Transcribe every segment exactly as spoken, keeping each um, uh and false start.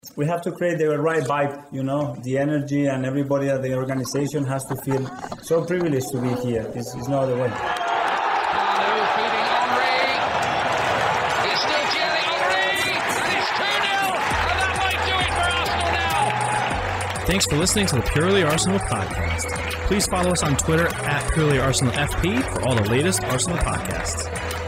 We have to create the right vibe, you know, the energy, and everybody at the organization has to feel so privileged to be here. It's, it's no other way. Thanks for listening to the Purely Arsenal podcast. Please follow us on Twitter at Purely Arsenal F P for all the latest Arsenal podcasts.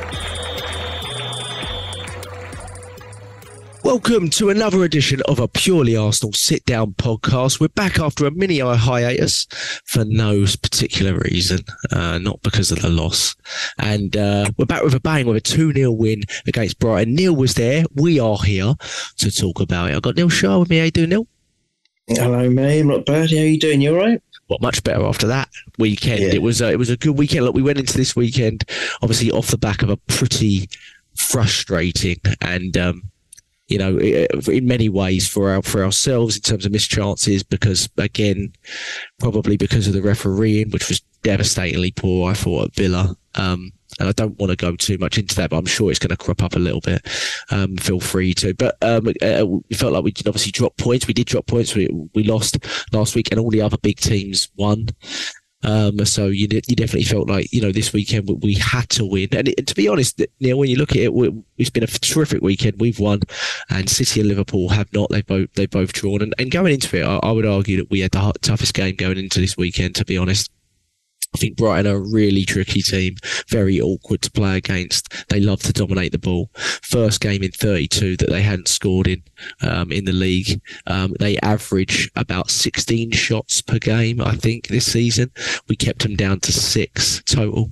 Welcome to another edition of a Purely Arsenal sit-down podcast. We're back after a mini hiatus for no particular reason, uh, not because of the loss. And uh, we're back with a bang with a two nil win against Brighton. Neil was there. We are here to talk about it. I've got Neil Shaw with me. How you doing, Neil? Hello, mate. I'm not bad. How are you doing? You all right? Well, much better after that weekend. Yeah. It was uh, it was a good weekend. Look, we went into this weekend, obviously, off the back of a pretty frustrating and... Um, You know, in many ways for our for ourselves in terms of missed chances, because again, probably because of the refereeing, which was devastatingly poor, I thought, at Villa. Um, and I don't want to go too much into that, but I'm sure it's going to crop up a little bit. Um, feel free to. But um, uh, we felt like we did obviously drop points. We did drop points. We we lost last week, and all the other big teams won. Um, so you you definitely felt like, you know, this weekend we had to win. And, it, and to be honest, Neil, when you look at it, we, it's been a terrific weekend. We've won, and City and Liverpool have not. They've both they've both drawn. And, and going into it, I, I would argue that we had the toughest game going into this weekend. To be honest, I think Brighton are a really tricky team, very awkward to play against. They love to dominate the ball. First game in thirty-two that they hadn't scored in um, in the league. Um, they average about sixteen shots per game, I think, this season. We kept them down to six total.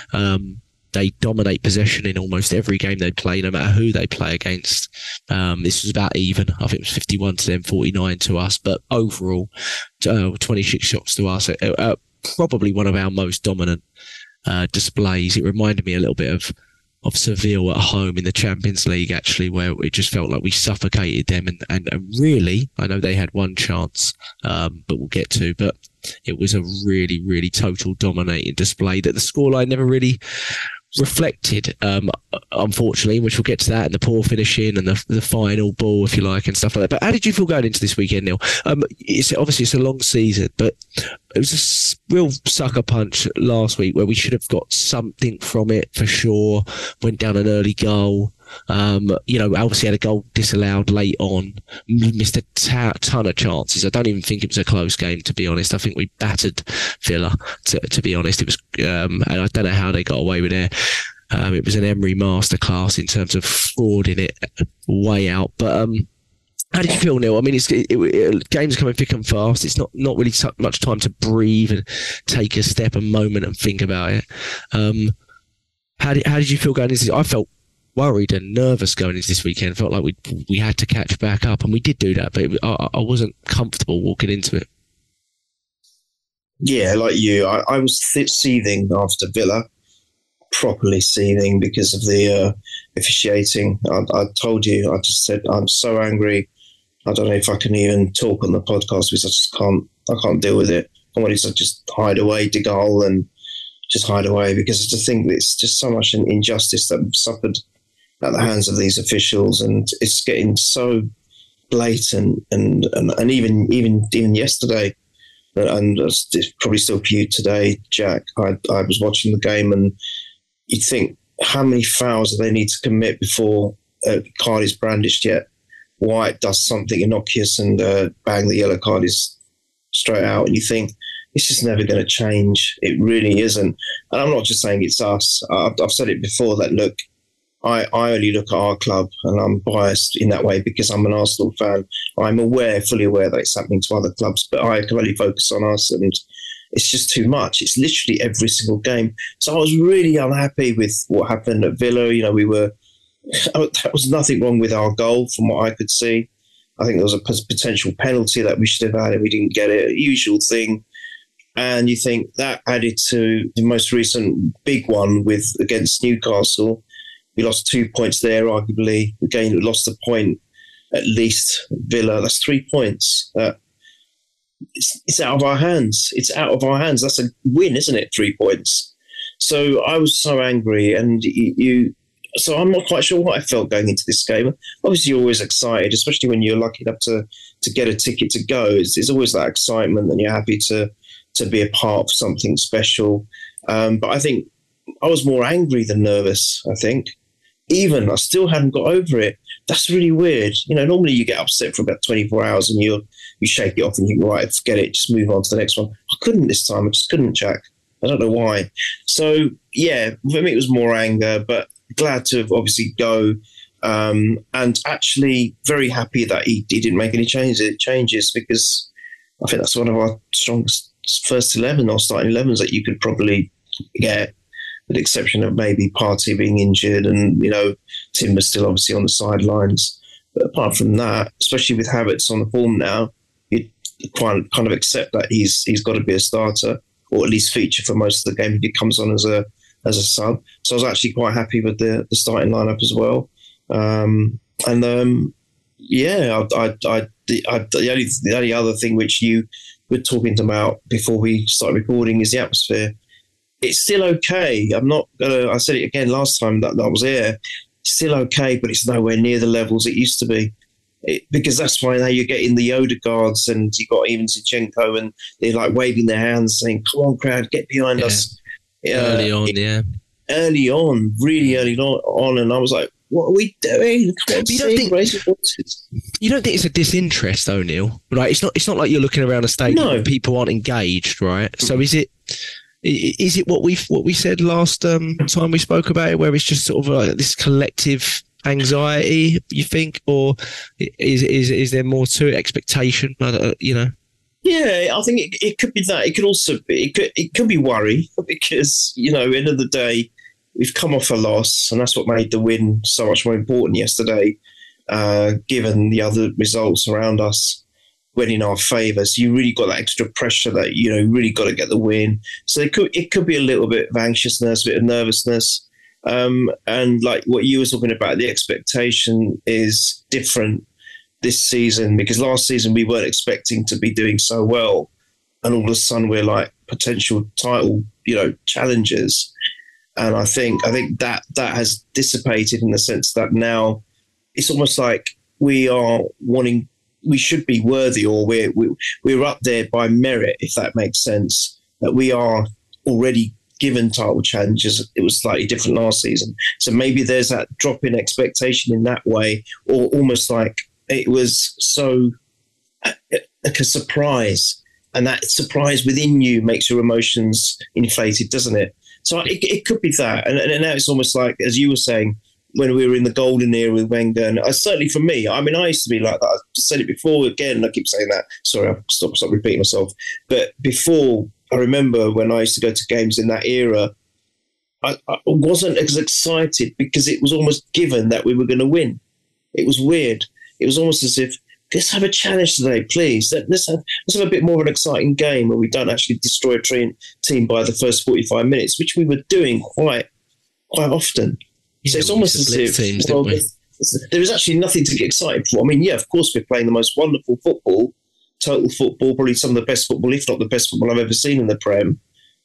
Um, they dominate possession in almost every game they play, no matter who they play against. Um, this was about even. I think it was fifty-one to them, forty-nine to us. But overall, uh, twenty-six shots to us. Uh, uh, probably one of our most dominant uh, displays. It reminded me a little bit of of Seville at home in the Champions League, actually, where it just felt like we suffocated them. And, and, and really, I know they had one chance, um, but we'll get to. But it was a really, really total dominating display that the scoreline never really reflected, um, unfortunately, which we'll get to that, and the poor finishing and the the final ball, if you like, and stuff like that. But how did you feel going into this weekend, Neil? Um, it's obviously it's a long season, but it was a real sucker punch last week where we should have got something from it for sure. Went down an early goal. Um, you know, obviously had a goal disallowed late on, missed a ta- ton of chances. I don't even think it was a close game, to be honest. I think we battered Villa, to, to be honest. It was, um, and I don't know how they got away with it. Um, it was an Emery masterclass in terms of fraud in it, way out. But um, how did you feel, Neil? I mean, it's, it, it, it, games coming thick and fast. It's not, not really t- much time to breathe and take a step, a moment, and think about it. Um, how did how did you feel going into this? I felt worried and nervous going into this weekend. Felt like we we had to catch back up, and we did do that, but it, I, I wasn't comfortable walking into it. Yeah, like you, I, I was th- seething after Villa, properly seething because of the uh, officiating. I, I told you, I just said I'm so angry. I don't know if I can even talk on the podcast because I just can't. I can't deal with it. I wanted to just hide away, dig a hole, and just hide away because I just think it's just so much an injustice that we've suffered at the hands of these officials, and it's getting so blatant. And and, and even even even yesterday, and it's probably still for you today, Jack. I I was watching the game, and you'd think, how many fouls do they need to commit before a card is brandished? Yet White does something innocuous, and uh, bang, the yellow card is straight out, and you think, it's just never going to change. It really isn't. And I'm not just saying it's us. I've, I've said it before that, look, I, I only look at our club, and I'm biased in that way because I'm an Arsenal fan. I'm aware, fully aware that it's happening to other clubs, but I can only focus on us, and it's just too much. It's literally every single game. So I was really unhappy with what happened at Villa. You know, we were, there was nothing wrong with our goal from what I could see. I think there was a potential penalty that we should have had and we didn't get it. Usual thing. And you think that added to the most recent big one with against Newcastle. We lost two points there, arguably. Again, we lost a point at least. Villa, that's three points. Uh, it's, it's out of our hands. It's out of our hands. That's a win, isn't it? Three points. So I was so angry, and you, you so I'm not quite sure what I felt going into this game. Obviously, you're always excited, especially when you're lucky enough to to get a ticket to go. It's, it's always that excitement, and you're happy to to be a part of something special. Um, but I think I was more angry than nervous. I think even I still hadn't got over it. That's really weird. You know, normally you get upset for about twenty-four hours and you you shake it off and you go, right, forget it, just move on to the next one. I couldn't this time. I just couldn't, Jack. I don't know why. So, yeah, for me it was more anger, but glad to obviously go, um, and actually very happy that he, he didn't make any changes, changes because I think that's one of our strongest first eleven or starting elevens that you could probably get, with the exception of maybe Partey being injured and, you know, Timber's still obviously on the sidelines. But apart from that, especially with Havertz on the form now, you kind of, kind of accept that he's he's got to be a starter, or at least feature for most of the game if he comes on as a as a sub. So I was actually quite happy with the, the starting lineup as well. Um, and um, yeah, I, I, I, the, I, the only the only other thing which you were talking about before we started recording is the atmosphere. It's still okay. I'm not gonna. I said it again last time that, that I was here. It's still okay, but it's nowhere near the levels it used to be. It, because that's why now you're getting the Odegaards and you've got even Zinchenko and they're like waving their hands saying, "Come on, crowd, get behind yeah. us." Early uh, on, it, yeah. Early on, really early on, and I was like, "What are we doing?" Come on, you, don't think, you don't think it's a disinterest, though, Neil? Right? It's not. It's not like you're looking around a stadium no. and people aren't engaged, right? Mm-hmm. So is it? Is it what we what we said last um, time we spoke about it, where it's just sort of like this collective anxiety, you think, or is is is there more to it? Expectation, uh, you know? Yeah, I think it, it could be that. It could also be it could it could be worry because, you know, end of the day, we've come off a loss, and that's what made the win so much more important yesterday. Uh, given the other results around us went in our favour, so you really got that extra pressure that, you know, really got to get the win. So it could it could be a little bit of anxiousness, a bit of nervousness, um, and like what you were talking about, the expectation is different this season because last season we weren't expecting to be doing so well, and all of a sudden we're like potential title, you know, challengers. And I think I think that that has dissipated in the sense that now it's almost like we are wanting. We should be worthy, or we're we're up there by merit, if that makes sense. That we are already given title challenges. It was slightly different last season, so maybe there's that drop in expectation in that way, or almost like it was so like a surprise, and that surprise within you makes your emotions inflated, doesn't it? So it, it could be that, and, and now it's almost like, as you were saying, when we were in the golden era with Wenger, and I, certainly for me, I mean, I used to be like that. I've said it before, again, I keep saying that. Sorry, I'll stop, stop repeating myself. But before, I remember when I used to go to games in that era, I, I wasn't as excited because it was almost given that we were going to win. It was weird. It was almost as if, let's have a challenge today, please. Let's have, let's have a bit more of an exciting game where we don't actually destroy a team by the first forty-five minutes, which we were doing quite quite often. So yeah, it's almost as if teams, well, we? there is actually nothing to get excited for. I mean, yeah, of course we're playing the most wonderful football, total football, probably some of the best football, if not the best football I've ever seen in the Prem.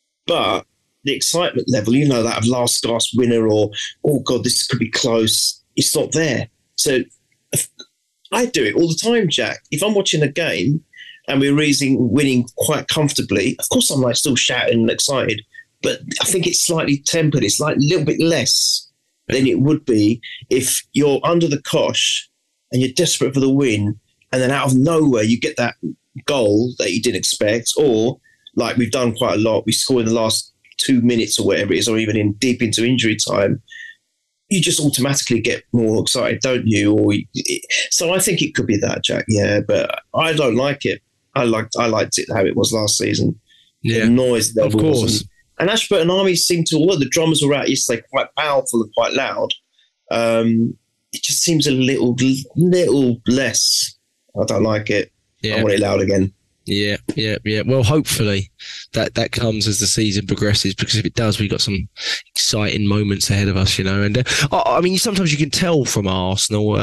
But the excitement level, you know, that of last gasp winner or, oh God, this could be close, it's not there. So I do it all the time, Jack. If I'm watching a game and we're raising, winning quite comfortably, of course I'm like still shouting and excited, but I think it's slightly tempered. It's like a little bit less than it would be if you're under the cosh and you're desperate for the win, and then out of nowhere you get that goal that you didn't expect, or like we've done quite a lot, we score in the last two minutes or whatever it is, or even in deep into injury time. You just automatically get more excited, don't you? Or so I think it could be that, Jack. Yeah, but I don't like it. I liked I liked it how it was last season. Yeah, the noise of course. And, and Ashburton Army seemed to, although the drummers were out yesterday, quite powerful and quite loud. Um, it just seems a little, little less. I don't like it. Yeah. I want it loud again. Yeah, yeah, yeah. Well, hopefully that, that comes as the season progresses, because if it does, we've got some exciting moments ahead of us, you know. And uh, I, I mean, sometimes you can tell from Arsenal, um,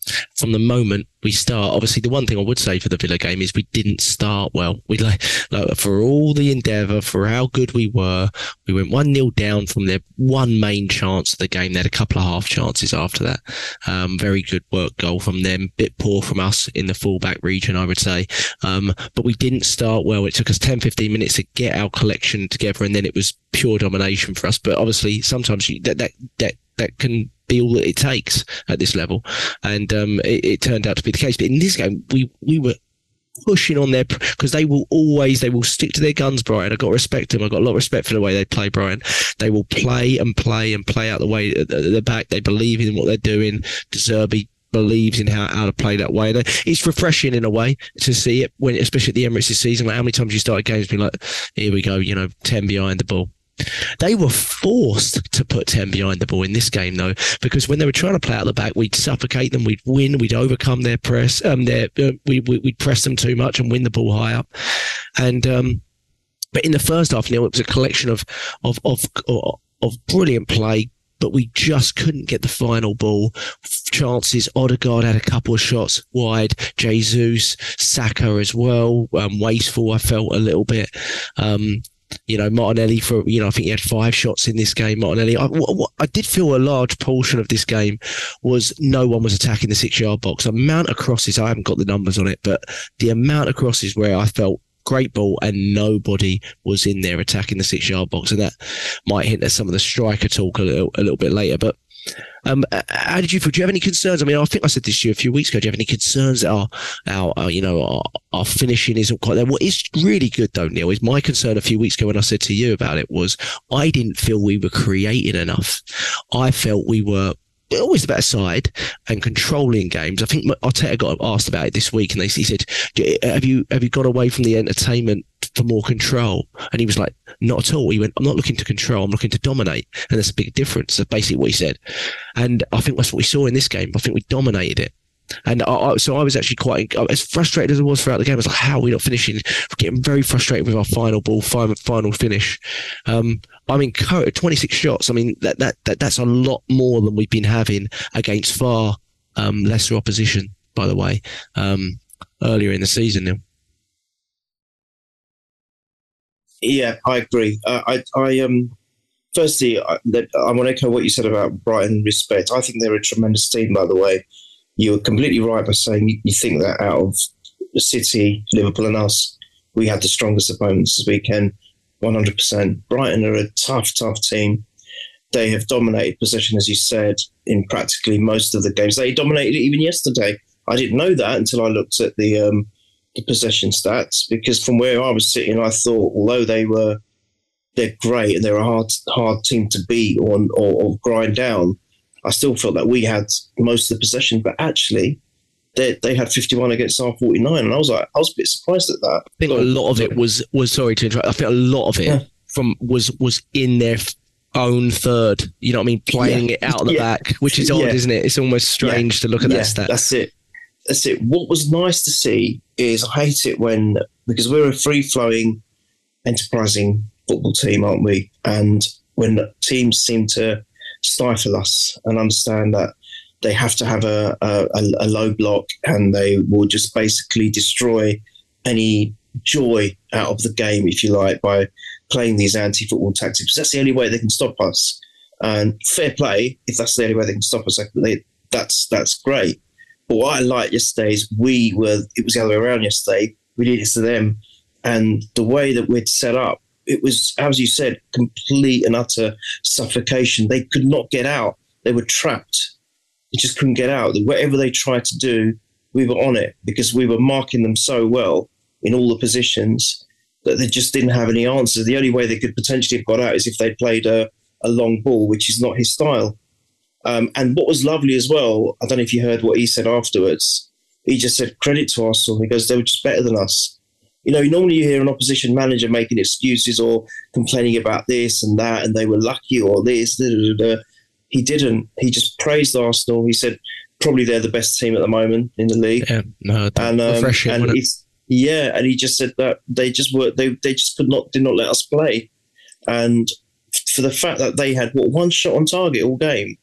from the moment we start. Obviously, the one thing I would say for the Villa game is we didn't start well. We like, like for all the endeavour, for how good we were, we went one nil down from their one main chance of the game. They had a couple of half chances after that. Um, very good work goal from them. Bit poor from us in the fullback region, I would say. Um, but we didn't start well. It took us ten, fifteen minutes to get our collection together, and then it was pure domination for us. But obviously, sometimes you, that that that that can be all that it takes at this level, and um, it, it turned out to be the case. But in this game, we we were pushing on their, because they will always they will stick to their guns, Brighton. I've got to respect them. I've got a lot of respect for the way they play, Brighton. They will play and play and play out the way at the, the back. They believe in what they're doing. De Zerbi believes in how, how to play that way. It's refreshing in a way to see it, when, especially at the Emirates this season. Like how many times you start games being like, here we go, you know, ten behind the ball. They were forced to put ten behind the ball in this game, though, because when they were trying to play out the back, we'd suffocate them, we'd win, we'd overcome their press, um, their uh, we, we, we'd press them too much and win the ball high up. And um, but in the first half, Neil, it was a collection of of of of, of brilliant play, but we just couldn't get the final ball. Chances, Odegaard had a couple of shots wide, Jesus, Saka as well, um, wasteful, I felt a little bit. Um, You know, Martinelli, for, you know, I think he had five shots in this game. Martinelli, I, what, I did feel a large portion of this game was no one was attacking the six yard box. The amount of crosses, I haven't got the numbers on it, but the amount of crosses where I felt great ball and nobody was in there attacking the six yard box. And that might hint at some of the striker talk a little, a little bit later. But Um, how did you feel? Do you have any concerns? I mean, I think I said this to you a few weeks ago. Do you have any concerns that our, our, our you know, our, our finishing isn't quite there? What is really good, though, Neil, is my concern a few weeks ago when I said to you about it was I didn't feel we were creating enough. I felt we were always the better side and controlling games. I think Arteta got asked about it this week, and they, he said, "Have you have you got away from the entertainment for more control?" And he was like, "Not at all." He went, "I'm not looking to control. I'm looking to dominate." And there's a big difference. That's basically what he said. And I think that's what we saw in this game. I think we dominated it. And I, I, so I was actually quite, as frustrated as I was throughout the game. I was like, how are we not finishing? We're getting very frustrated with our final ball, final, final finish. Um, I mean, twenty-six shots. I mean, that, that, that that's a lot more than we've been having against far um, lesser opposition, by the way, um, earlier in the season, Neil. Yeah, I agree. Uh, I, I, um, firstly, I, I want to echo what you said about Brighton respect. I think they're a tremendous team, by the way. You were completely right by saying you, you think that out of City, Liverpool and us, we had the strongest opponents this weekend, one hundred percent. Brighton are a tough, tough team. They have dominated possession, as you said, in practically most of the games. They dominated it even yesterday. I didn't know that until I looked at the um, the possession stats, because from where I was sitting, I thought, although they were, they're great and they're a hard, hard team to beat or, or, or grind down, I still felt that we had most of the possession, but actually they they had fifty-one against our forty-nine, and I was like, I was a bit surprised at that. I think a lot of it was was sorry to interrupt. I think a lot of it yeah. from was was in their own third. You know what I mean? Playing yeah. it out of the yeah. back, which is odd, yeah. isn't it? It's almost strange yeah. to look at yeah. that stat. That's it. That's it. What was nice to see is I hate it when, because we're a free-flowing, enterprising football team, aren't we? And when teams seem to stifle us and understand that they have to have a, a, a low block and they will just basically destroy any joy out of the game, if you like, by playing these anti-football tactics. That's the only way they can stop us. And fair play, if that's the only way they can stop us, they, that's that's great. But what I liked yesterday is we were, it was the other way around yesterday. We did it to them. And the way that we'd set up, it was, as you said, complete and utter suffocation. They could not get out. They were trapped. They just couldn't get out. Whatever they tried to do, we were on it because we were marking them so well in all the positions that they just didn't have any answers. The only way they could potentially have got out is if they played a, a long ball, which is not his style. Um, and what was lovely as well, I don't know if you heard what he said afterwards. He just said, credit to Arsenal, because they were just better than us. You know, normally you hear an opposition manager making excuses or complaining about this and that, and they were lucky or this. Da, da, da, da. He didn't. He just praised Arsenal. He said, probably they're the best team at the moment in the league. Yeah, no, and um, refreshing. And it's, yeah, and he just said that they just were they they just could not did not let us play, and for the fact that they had what one shot on target all game,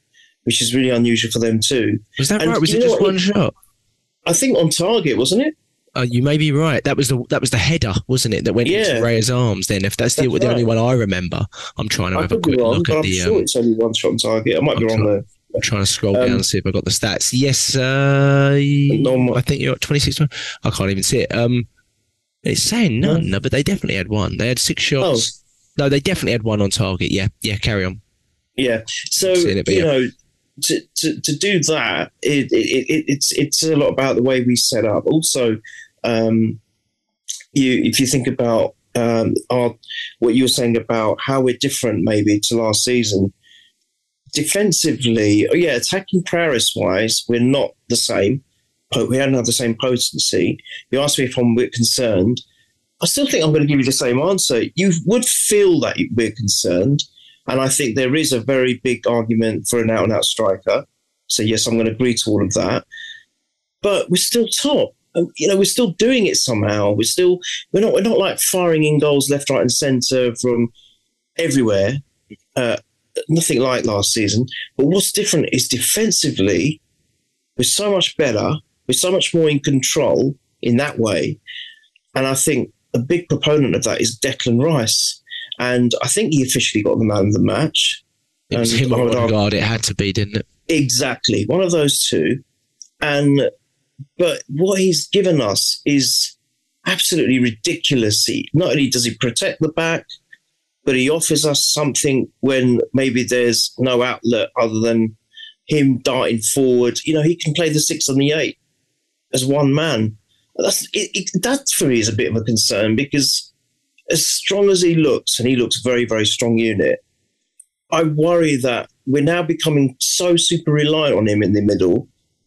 which is really unusual for them too. Was that And right? Was you it know just what? one shot? I think on target, wasn't it? Uh, you may be right. That was the that was the header, wasn't it? That went Yeah. into Raya's arms. Then, if that's, the, That's the only right. one I remember, I'm trying to I have a could be quick wrong, look but at I'm the. sure Um, it's only one shot on target. I might be I'm wrong try- there. I'm trying to scroll Um, down and see if I got the stats. Yes, uh, No, I think you're at twenty-six. I can't even see it. Um, it's saying none, no, but they definitely had one. They had six shots. No, they definitely had one on target. Yeah, yeah. Carry on. Yeah. So Seen it, but you yeah. know, to, to to do that, it, it, it it's it's a lot about the way we set up. Also, um, you if you think about um, our what you were saying about how we're different maybe to last season. Defensively, oh yeah, attacking prowess wise, we're not the same. Po- We don't have the same potency. You asked me if I'm a bit concerned. I still think I'm going to give you the same answer. You would feel that we're concerned, and I think there is a very big argument for an out-and-out striker. So yes, I'm going to agree to all of that. But we're still top. And, you know, we're still doing it somehow. We're still we're not we're not like firing in goals left, right, and centre from everywhere. Uh, nothing like last season. But what's different is defensively, we're so much better. We're so much more in control in that way. And I think a big proponent of that is Declan Rice. And I think he officially got the man of the match. It was And him I or would argue- Odegaard. It had to be, didn't it? Exactly. One of those two. And but what he's given us is absolutely ridiculous. He, not only does he protect the back, but he offers us something when maybe there's no outlet other than him darting forward. You know, he can play the six and the eight as one man. That's it, it, that for me is a bit of a concern, because as strong as he looks, and he looks very, very strong unit, I worry that we're now becoming so super reliant on him in the middle.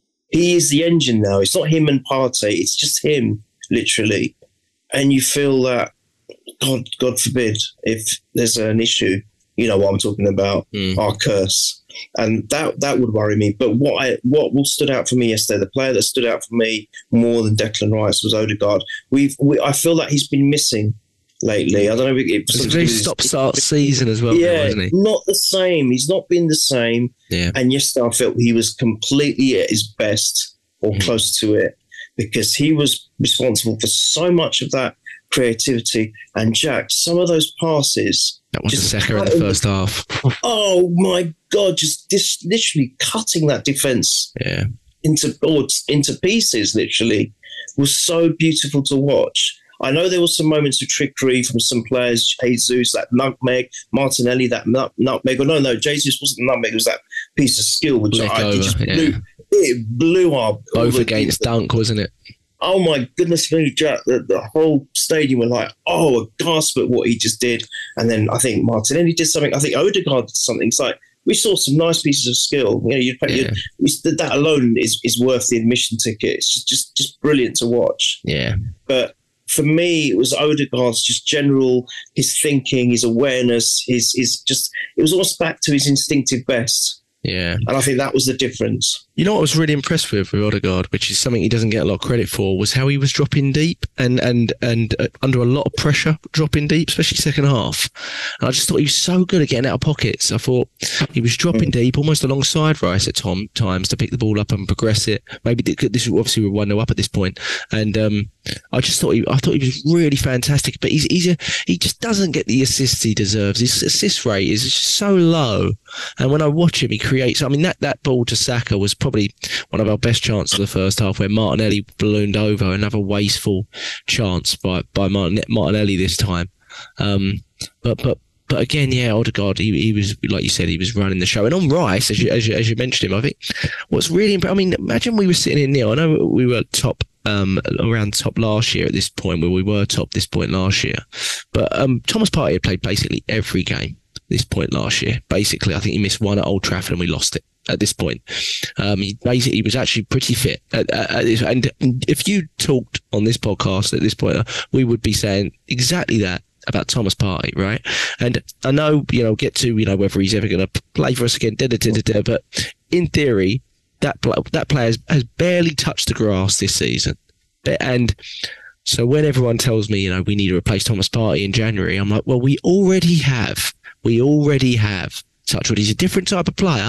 He is the engine now. It's not him and Partey. It's just him, literally. And you feel that, God, God forbid, if there's an issue, you know what I'm talking about, Mm. our curse. And that that would worry me. But what I what stood out for me yesterday, the player that stood out for me more than Declan Rice was Odegaard. We've we, I feel that he's been missing lately. I don't know if it, It's a very stop-start season as well, yeah, now, isn't he? not the same. He's not been the same. Yeah. And yesterday I felt he was completely at his best, or Mm. close to it, because he was responsible for so much of that creativity. And Jack, some of those passes, That was just the second in the first half. oh my God, just, just literally cutting that defence Yeah. into or into pieces, literally, was so beautiful to watch. I know there were some moments of trickery from some players, Jesus, that nutmeg, Martinelli, that nut, nutmeg. Or no, no, Jesus wasn't the nutmeg, it was that piece of skill, which Flick I, over, it just yeah. blew, it blew our... Both against Dunk, wasn't it? Oh my goodness me, Jack, the, the whole stadium were like, oh, a gasp at what he just did. And then I think Martinelli did something. I think Odegaard did something. It's like, we saw some nice pieces of skill. You know, you'd, Yeah. you'd, that alone is, is worth the admission ticket. It's just, just, just brilliant to watch. Yeah. But for me, it was Odegaard's just general, his thinking, his awareness, his, his just, it was almost back to his instinctive best. Yeah. And I think that was the difference. You know what I was really impressed with with Odegaard, which is something he doesn't get a lot of credit for, was how he was dropping deep and and and uh, under a lot of pressure, dropping deep, especially second half. And I just thought he was so good at getting out of pockets. I thought he was dropping deep, almost alongside Rice at tom, times to pick the ball up and progress it. Maybe th- this obviously we're one nil up at this point, and um, I just thought he, I thought he was really fantastic. But he's he's a, he just doesn't get the assists he deserves. His assist rate is just so low, and when I watch him, he creates. I mean, that that ball to Saka was probably one of our best chances of the first half, where Martinelli ballooned over. Another wasteful chance by by Martin, Martinelli this time. Um, but but but again, yeah, Odegaard, he, he was, like you said, he was running the show. And on Rice, as you as you, as you mentioned him, I think what's really impressive. I mean, imagine we were sitting in Neil. I know we were top. Um, around top last year at this point, where we were top this point last year, but um, Thomas Partey had played basically every game this point last year. Basically, I think he missed one at Old Trafford and we lost it at this point. Um, he basically he was actually pretty fit. At, at, at this, and if you talked on this podcast at this point, uh, we would be saying exactly that about Thomas Partey, right? And I know, you know, get to, you know, whether he's ever going to play for us again, da, da, da, da, da, but in theory, that, that player has, has barely touched the grass this season. And so when everyone tells me, you know, we need to replace Thomas Partey in January, I'm like, well, we already have. We already have Touchwood. He's a different type of player,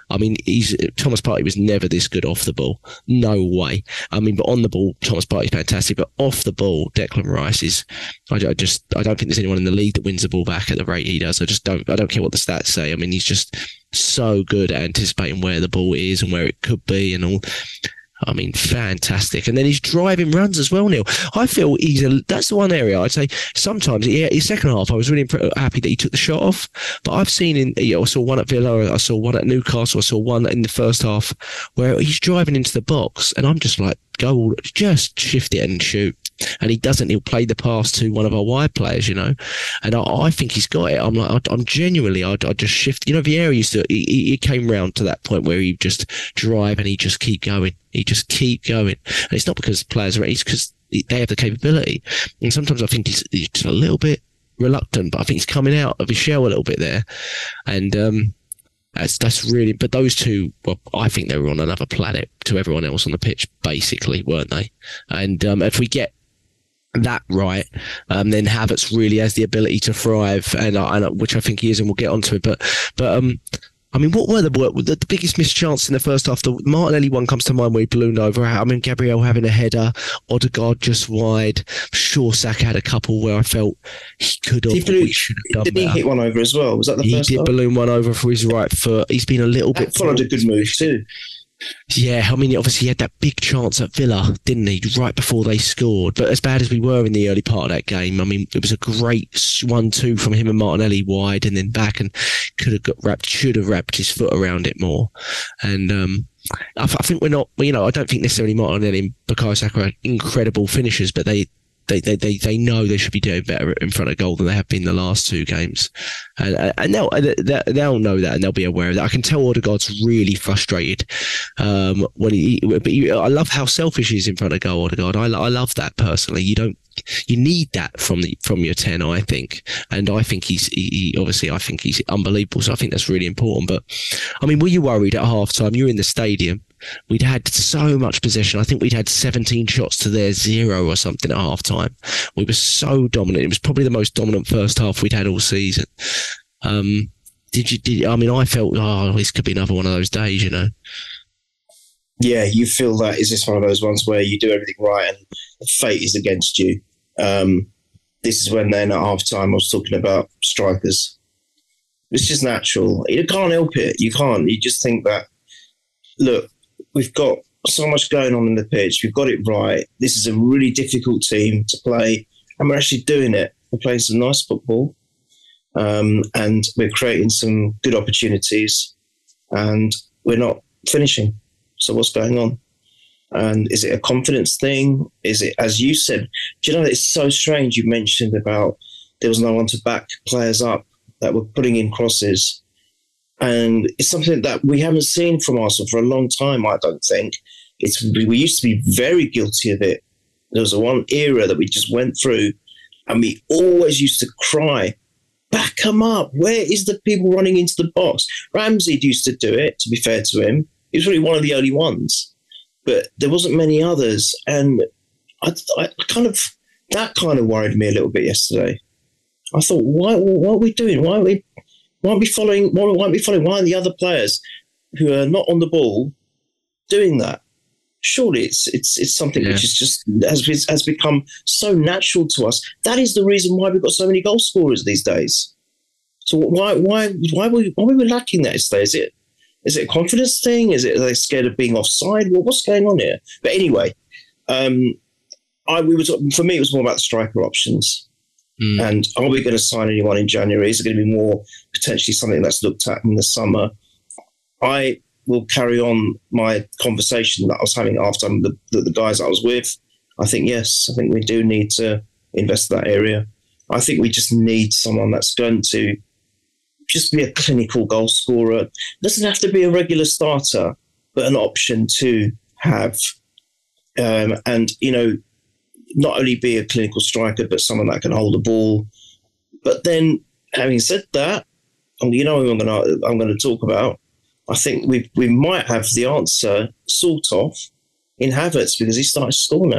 I mean, he's Thomas Partey was never this good off the ball. No way. I mean, but on the ball, Thomas Partey's fantastic. But off the ball, Declan Rice is. I, I just. I don't think there's anyone in the league that wins the ball back at the rate he does. I just don't. I don't care what the stats say. I mean, he's just so good at anticipating where the ball is and where it could be and all. I mean, fantastic. And then he's driving runs as well, Neil. I feel he's a, that's the one area I'd say sometimes, yeah, his second half, I was really imp- happy that he took the shot off. But I've seen, in, you know, I saw one at Villa, I saw one at Newcastle, I saw one in the first half where he's driving into the box and I'm just like, go, just shift it and shoot. And he doesn't. He'll play the pass to one of our wide players, you know. And I, I think he's got it. I'm like, I, I'm genuinely. I, I just shift. You know, Vieira used to. He, he came round to that point where he just drive and he just keep going. He just keep going. And it's not because players are. It's because they have the capability. And sometimes I think he's, he's just a little bit reluctant, but I think he's coming out of his shell a little bit there. And um, that's that's really. But those two, well, I think they were on another planet to everyone else on the pitch, basically, weren't they? And um, if we get that right, um, then Havertz really has the ability to thrive, and, uh, and which I think he is, and we'll get onto it. But, but um, I mean, what were the, the the biggest missed chance in the first half? The Martinelli one comes to mind where he ballooned over. I mean, Gabriel having a header, Odegaard just wide. I'm sure Saka had a couple where I felt he could have, he we should have done Did he better. hit one over as well? Was that the he first? He did half? balloon one over for his right foot. He's been a little That bit followed a good move too. Yeah, I mean, obviously he had that big chance at Villa, didn't he, right before they scored. But as bad as we were in the early part of that game, I mean, it was a great one two from him and Martinelli wide and then back, and could have got wrapped, should have wrapped his foot around it more. And um, I, I think we're not, you know, I don't think necessarily Martinelli and Bukayo Saka are incredible finishers, but they, They, they they they know they should be doing better in front of goal than they have been the last two games, and and they'll they'll know that and they'll be aware of that. I can tell Odegaard's really frustrated um, when he. But he, I love how selfish he is in front of goal, Odegaard. I I love that personally. You don't. You need that from the from your ten, I think, and I think he's he, he obviously I think he's unbelievable. So I think that's really important. But I mean, were you worried at half time? You were in the stadium. We'd had so much possession. I think we'd had seventeen shots to their zero or something at half time. We were so dominant. It was probably the most dominant first half we'd had all season. Um, did you? Did I mean? I felt, oh, this could be another one of those days, you know. Yeah, you feel that is this one of those ones where you do everything right and fate is against you. Um, this is when then at half time I was talking about strikers. It's just natural. You can't help it. You can't. You just think that, look, we've got so much going on in the pitch. We've got it right. This is a really difficult team to play, and we're actually doing it. We're playing some nice football, um, and we're creating some good opportunities, and we're not finishing. So what's going on? And is it a confidence thing? Is it, as you said, do you know, it's so strange you mentioned about there was no one to back players up that were putting in crosses. And it's something that we haven't seen from Arsenal for a long time, I don't think. It's we used to be very guilty of it. There was a one era that we just went through and we always used to cry, back them up. Where is the people running into the box? Ramsey used to do it, to be fair to him. He was really one of the early ones. But there wasn't many others. And I, I kind of, that kind of worried me a little bit yesterday. I thought, why, what are we doing? Why are we... Why aren't we following? Why aren't we following? Why aren't the other players who are not on the ball doing that? Surely it's it's it's something yeah. which is just has has become so natural to us. That is the reason why we've got so many goal scorers these days. So why why why were we, why were we lacking that today? Is it is it a confidence thing? Is it are they scared of being offside? Well, what's going on here? But anyway, um, I we were talking, for me it was more about the striker options. Mm. And are we going to sign anyone in January? Is it going to be more potentially something that's looked at in the summer? I will carry on my conversation that I was having after the, the, the guys I was with. I think, yes, I think we do need to invest in that area. I think we just need someone that's going to just be a clinical goal scorer. It doesn't have to be a regular starter, but an option to have. Um, and, you know, not only be a clinical striker, but someone that can hold the ball. But then, having said that, and you know who I'm going to I'm going to talk about. I think we we might have the answer sort of in Havertz because he's starting to score now.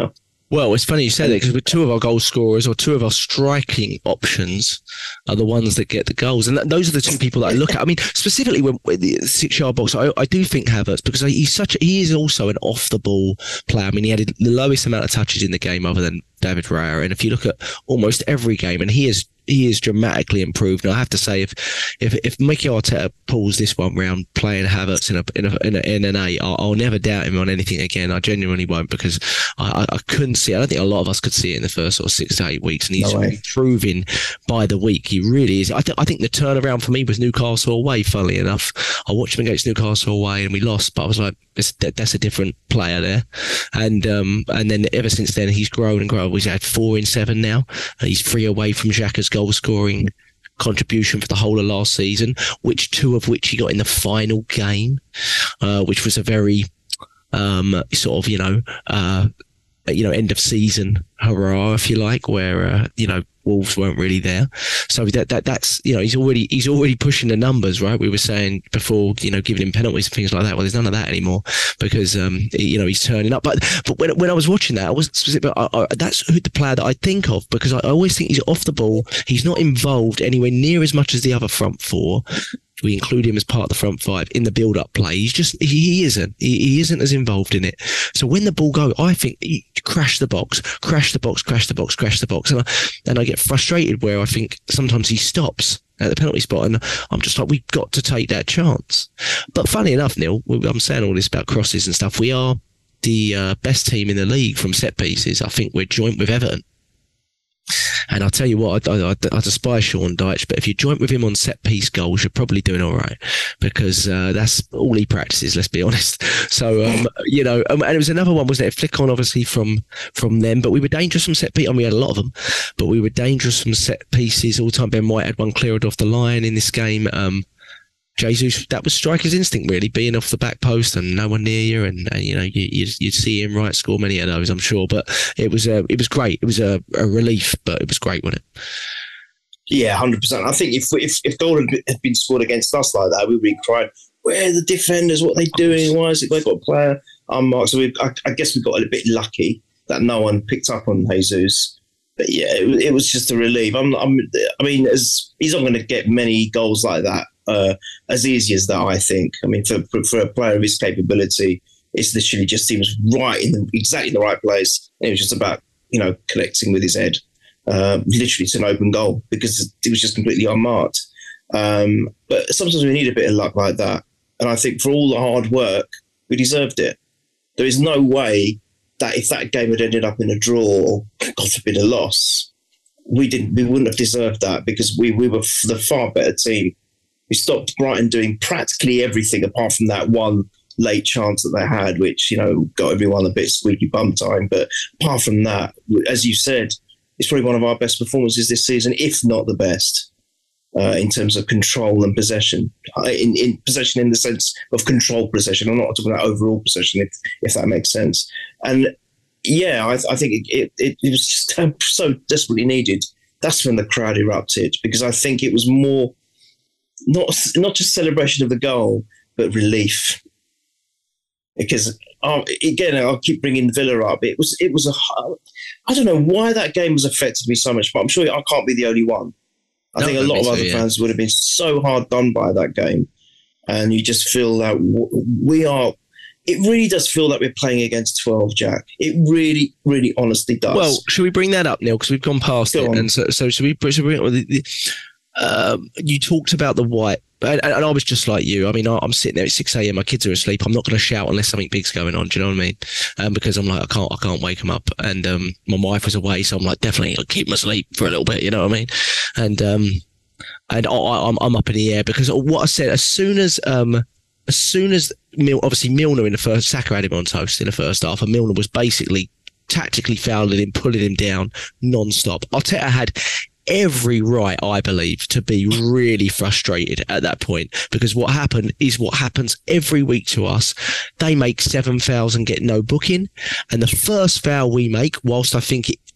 Well, it's funny you say that because with two of our goal scorers or two of our striking options are the ones that get the goals. And that, those are the two people that I look at. I mean, specifically when, when the six-yard box, I, I do think Havertz, because he's such a, he is also an off-the-ball player. I mean, he had the lowest amount of touches in the game other than David Raya. And if you look at almost every game, and he is he is dramatically improved. And I have to say, if if if Mikel Arteta pulls this one round playing Havertz in a in a in, a, in an eight, I'll, I'll never doubt him on anything again. I genuinely won't, because I, I, I couldn't see. I don't think a lot of us could see it in the first sort of six to eight weeks, and he's no improving by the week. He really is. I think I think the turnaround for me was Newcastle away. Funnily enough, I watched him against Newcastle away, and we lost, but I was like, that's a different player there. And um and then ever since then, he's grown and grown. He's had four in seven now. He's three away from Xhaka's goal scoring contribution for the whole of last season, which two of which he got in the final game, uh, which was a very um, sort of, you know, uh, you know, end of season hurrah, if you like, where, uh, you know, Wolves weren't really there. So that that that's, you know, he's already he's already pushing the numbers, right? We were saying before, you know, giving him penalties and things like that. Well, there's none of that anymore, because um, you know, he's turning up. But but when when I was watching that, I wasn't specific. I, I, that's who the player that I think of, because I always think he's off the ball. He's not involved anywhere near as much as the other front four. We include him as part of the front five in the build-up play. He's just, he, he isn't. He, he isn't as involved in it. So when the ball goes, I think he crash the box, crash the box, crash the box, crash the box. And I, and I get frustrated where I think sometimes he stops at the penalty spot, and I'm just like, we've got to take that chance. But funny enough, Neil, I'm saying all this about crosses and stuff. We are the uh, best team in the league from set pieces. I think we're joint with Everton. And I'll tell you what, I, I, I despise Sean Dyche, but if you joint with him on set-piece goals, you're probably doing all right, because uh, that's all he practices, let's be honest. So, um, you know, um, and it was another one, wasn't it? Flick on, obviously, from from them, but we were dangerous from set-piece. I mean, we had a lot of them, but we were dangerous from set-pieces all the time. Ben White had one cleared off the line in this game. Um, Jesus, that was striker's instinct, really, being off the back post and no one near you, and, and you know, you, you'd, you'd see him right score many of those, I'm sure. But it was a, it was great. It was a, a relief, but it was great, wasn't it? Yeah, one hundred percent. I think if if if goal had been scored against us like that, we would be crying, "Where are the defenders? What are they doing? Why is it they've got a player unmarked?" So we, I, I guess we got a bit lucky that no one picked up on Jesus. But yeah, it, it was just a relief. I'm, I'm, I mean, as he's not going to get many goals like that. Uh, as easy as that, I think. I mean, for, for for a player of his capability, it's literally just seems right in the, exactly the right place. And it was just about, you know, connecting with his head. Uh, literally, it's an open goal because it was just completely unmarked. Um, but sometimes we need a bit of luck like that. And I think for all the hard work, we deserved it. There is no way that if that game had ended up in a draw or, God forbid, a loss, we didn't. We wouldn't have deserved that, because we we were the far better team. We stopped Brighton doing practically everything apart from that one late chance that they had, which, you know, got everyone a bit squeaky bum time. But apart from that, as you said, it's probably one of our best performances this season, if not the best, uh, in terms of control and possession. In, in possession in the sense of control possession. I'm not talking about overall possession, if, if that makes sense. And yeah, I, I think it, it, it was just so desperately needed. That's when the crowd erupted, because I think it was more, Not not just celebration of the goal, but relief. Because uh, again, I'll keep bringing Villa up. It was it was a I don't know why that game was affected me so much, but I'm sure I can't be the only one. I no, think a lot of so, other yeah. fans would have been so hard done by that game, and you just feel that we are. It really does feel like we're playing against twelve, Jack. It really, really, honestly does. Well, should we bring that up, Neil? Because we've gone past Go it, on. and so so should we? Should we the, the, Um, you talked about the white, and, and I was just like you. I mean, I, I'm sitting there at six a.m. My kids are asleep. I'm not going to shout unless something big's going on. Do you know what I mean? Um, because I'm like, I can't, I can't wake them up. And um, my wife was away, so I'm like, definitely I'll keep them asleep for a little bit. You know what I mean? And um, and I, I'm, I'm up in the air because what I said. As soon as um, as soon as Mil- obviously Milner in the first, Saka had him on toast in the first half, and Milner was basically tactically fouling him, pulling him down non-stop. Arteta had every right, I believe, to be really frustrated at that point, because what happened is what happens every week to us. They make seven fouls and get no booking, and the first foul we make, whilst I think it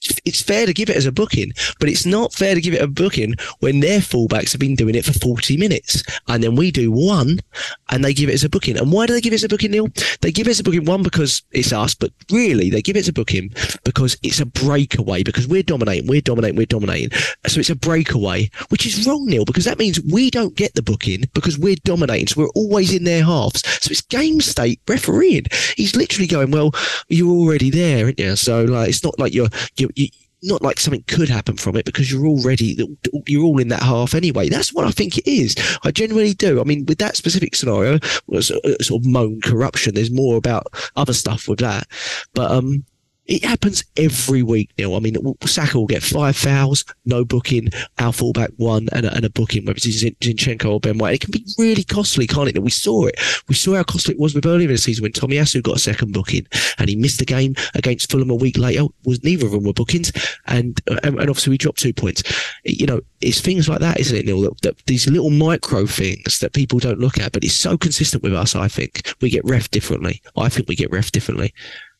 it's fair to give it as a booking, but it's not fair to give it a booking when their fullbacks have been doing it for forty minutes, and then we do one and they give it as a booking. And why do they give it as a booking, Neil? They give it as a booking, one, because it's us, but really they give it as a booking because it's a breakaway, because we're dominating, we're dominating, we're dominating. So it's a breakaway, which is wrong, Neil, because that means we don't get the booking because we're dominating. So we're always in their halves. So it's game state refereeing. He's literally going, well, you're already there, aren't you? So like, it's not like you're, you're you, not like something could happen from it, because you're already, you're all in that half anyway. That's what I think it is. I genuinely do. I mean, with that specific scenario, was sort of moan corruption. There's more about other stuff with that, but um, it happens every week, Neil. I mean, Saka will get five fouls, no booking, our fullback one, and a, and a booking, whether it's Zinchenko or Ben White. It can be really costly, can't it? We saw it. We saw how costly it was with earlier in the season when Tomiyasu got a second booking and he missed the game against Fulham a week later. Was neither of them were bookings, and and, and obviously we dropped two points. You know, it's things like that, isn't it, Neil? That, that these little micro things that people don't look at, but it's so consistent with us. I think we get ref differently. I think we get ref differently.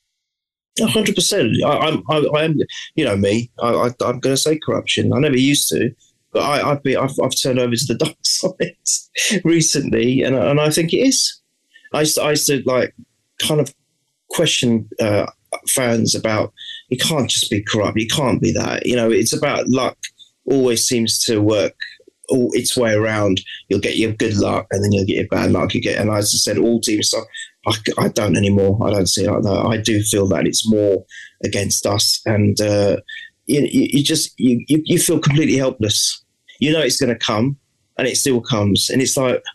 A hundred percent. I'm, I, I am, you know me. I, I, I'm going to say corruption. I never used to, but I, I've been, I've, I've turned over to the dark side recently, and and I think it is. I used to, I used to like kind of question uh, fans about, it can't just be corrupt. It can't be that. You know, it's about luck. Always seems to work all its way around. You'll get your good luck, and then you'll get your bad luck. You get, and as I said, all teams stuff. I, I don't anymore. I don't see it like that. I do feel that it's more against us, and uh, you, you, you just you, you you feel completely helpless. You know it's going to come, and it still comes, and it's like,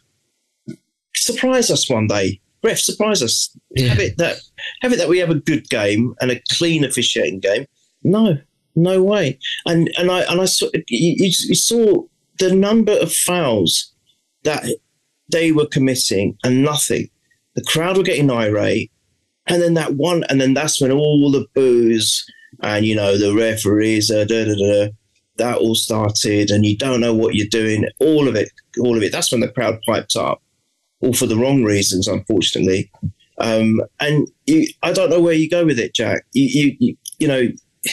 surprise us one day, ref, surprise us. Yeah. Have it that have it that we have a good game and a clean officiating game. No, no way. And and I and I saw you, you saw the number of fouls that they were committing, and nothing. The crowd were getting irate, and then that one, and then that's when all the boos and, you know, the referees, uh, da, da, da, that all started, and you don't know what you're doing. All of it, all of it. That's when the crowd piped up, all for the wrong reasons, unfortunately. Um, and you, I don't know where you go with it, Jack. You, you, you, you know,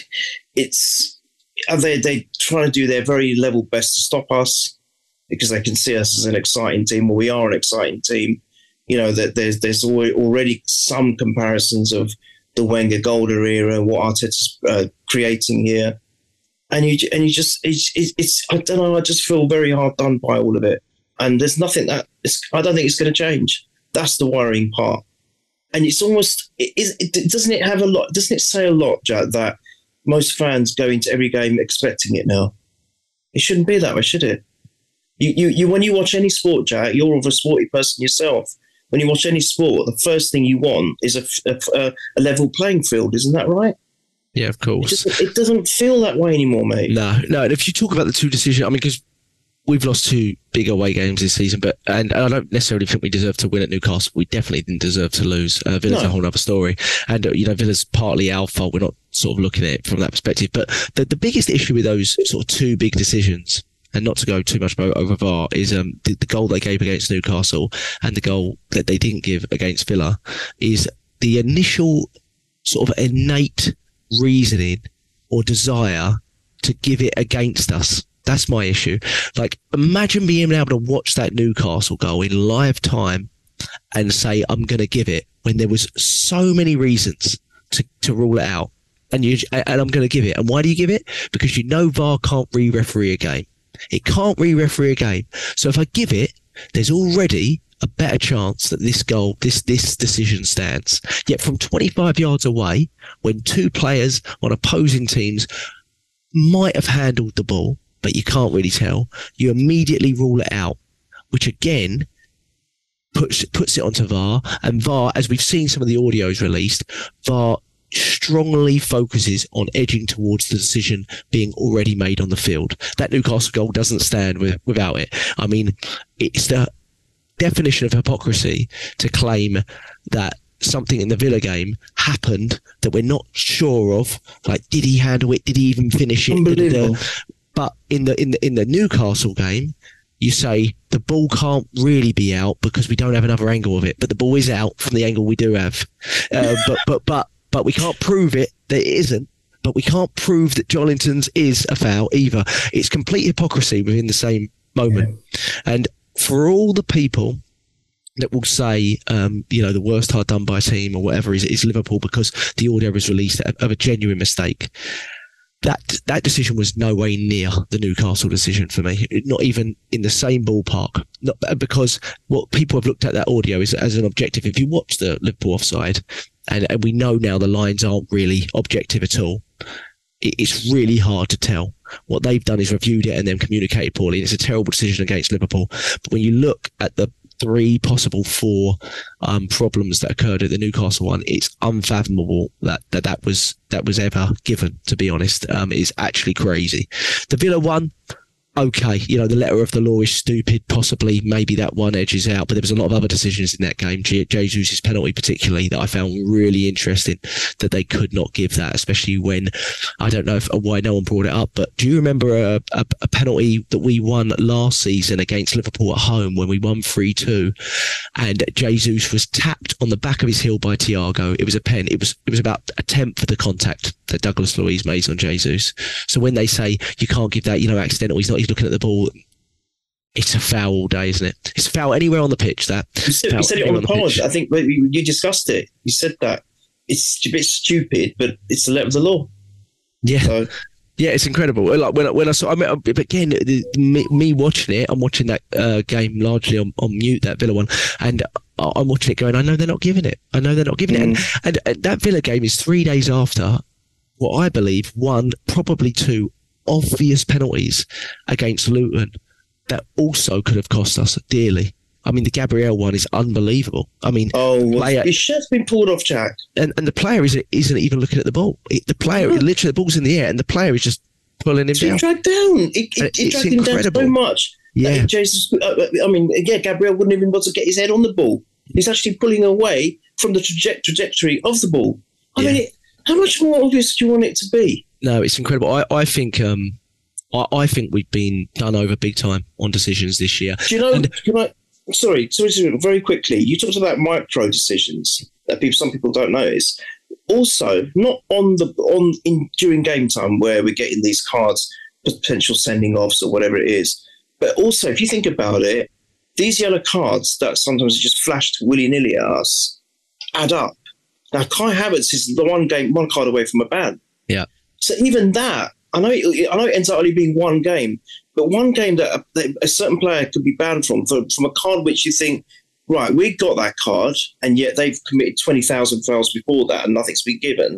it's they they trying to do their very level best to stop us because they can see us as an exciting team. Well, we are an exciting team. You know, that there's there's already some comparisons of the Wenger Golden era, what Arteta's uh, creating here, and you and you just it's, it's I don't know. I just feel very hard done by all of it, and there's nothing that it's, I don't think it's going to change. That's the worrying part, and it's almost it, it doesn't it have a lot? Doesn't it say a lot, Jack, that most fans go into every game expecting it now? It shouldn't be that way, should it? You you you when you watch any sport, Jack, you're of a sporty person yourself. When you watch any sport, the first thing you want is a, a, a level playing field. Isn't that right? Yeah, of course. It, just, it doesn't feel that way anymore, mate. No, no. And if you talk about the two decisions, I mean, because we've lost two big away games this season, but and I don't necessarily think we deserve to win at Newcastle. We definitely didn't deserve to lose. Uh, Villa's no. a whole other story. And, uh, you know, Villa's partly our fault. We're not sort of looking at it from that perspective. But the, the biggest issue with those sort of two big decisions, and not to go too much over V A R, is um, the, the goal they gave against Newcastle and the goal that they didn't give against Villa, is the initial sort of innate reasoning or desire to give it against us. That's my issue. Like, imagine being able to watch that Newcastle goal in live time and say, I'm going to give it, when there was so many reasons to, to rule it out. And, you, and I'm going to give it. And why do you give it? Because you know V A R can't re-referee a game. It can't re-referee a game. So if I give it, there's already a better chance that this goal, this this decision stands. Yet from twenty-five yards away, when two players on opposing teams might have handled the ball, but you can't really tell, you immediately rule it out, which again puts puts it onto V A R. And V A R, as we've seen some of the audios released, V A R strongly focuses on edging towards the decision being already made on the field. That Newcastle goal doesn't stand with, without it. I mean, it's the definition of hypocrisy to claim that something in the Villa game happened that we're not sure of. Like, did he handle it? Did he even finish it? Unbelievable. But in the in the in the Newcastle game, you say the ball can't really be out because we don't have another angle of it, but the ball is out from the angle we do have. Uh, but but but. But we can't prove it that it isn't but we can't prove that Joelinton's is a foul either. It's complete hypocrisy within the same moment. Yeah. And for all the people that will say, um, you know, the worst hard done by team or whatever is, is Liverpool because the audio was released of a genuine mistake. That that decision was no way near the Newcastle decision for me. Not even in the same ballpark. Not because what people have looked at that audio is as an objective. If you watch the Liverpool offside, and, and we know now the lines aren't really objective at all, it, it's really hard to tell. What they've done is reviewed it and then communicated poorly. It's a terrible decision against Liverpool. But when you look at the three possible four um, problems that occurred at the Newcastle one, it's unfathomable that that, that was that was ever given, to be honest. Um, it's actually crazy. The Villa one, okay, you know, the letter of the law is stupid, possibly, maybe that one edges out, but there was a lot of other decisions in that game, J- Jesus' penalty particularly, that I found really interesting that they could not give that, especially when, I don't know if, why no one brought it up, but do you remember a, a, a penalty that we won last season against Liverpool at home when we won three two, and Jesus was tapped on the back of his heel by Thiago? It was a pen. It was it was about a tenth of the contact that Douglas Luiz made on Jesus. So when they say you can't give that, you know, accidental, he's not he's looking at the ball, it's a foul all day, isn't it? It's a foul anywhere on the pitch. That you said, you said it on the pod. I think you, you discussed it. You said that it's a bit stupid, but it's the letter of the law. Yeah. So, yeah, it's incredible. Like when I, when I saw, I mean, again, the, me, me watching it, I'm watching that uh, game largely on, on mute, that Villa one, and I'm watching it going, I know they're not giving it. I know they're not giving mm. it. And, and that Villa game is three days after what I believe one, probably two obvious penalties against Luton that also could have cost us dearly. I mean, the Gabriel one is unbelievable. I mean, oh, player, his shirt's been pulled off, Jack. And, and the player isn't, isn't even looking at the ball. It, the player, yeah. literally, the ball's in the air, and the player is just pulling him it's down. It's dragged down. It, it, it dragged incredible. him down so much. Yeah. That Jesus, I mean, yeah, Gabriel wouldn't even want to get his head on the ball. He's actually pulling away from the traje- trajectory of the ball. I yeah. mean, it, how much more obvious do you want it to be? No, it's incredible. I, I think um, I, I think we've been done over big time on decisions this year. Do you know? And, can I, sorry, sorry, sorry, very quickly. You talked about micro decisions that people, some people don't notice. Also, not on the on in during game time where we're getting these cards, potential sending offs or whatever it is. But also, if you think about it, these yellow cards that sometimes are just flashed willy nilly at us add up. Now, Kai Havertz is the one game, one card away from a ban. Yeah. So even that, I know, it, I know it ends up only being one game, but one game that a, that a certain player could be banned from, from, from a card which you think, right, we got that card, and yet they've committed twenty thousand fouls before that, and nothing's been given.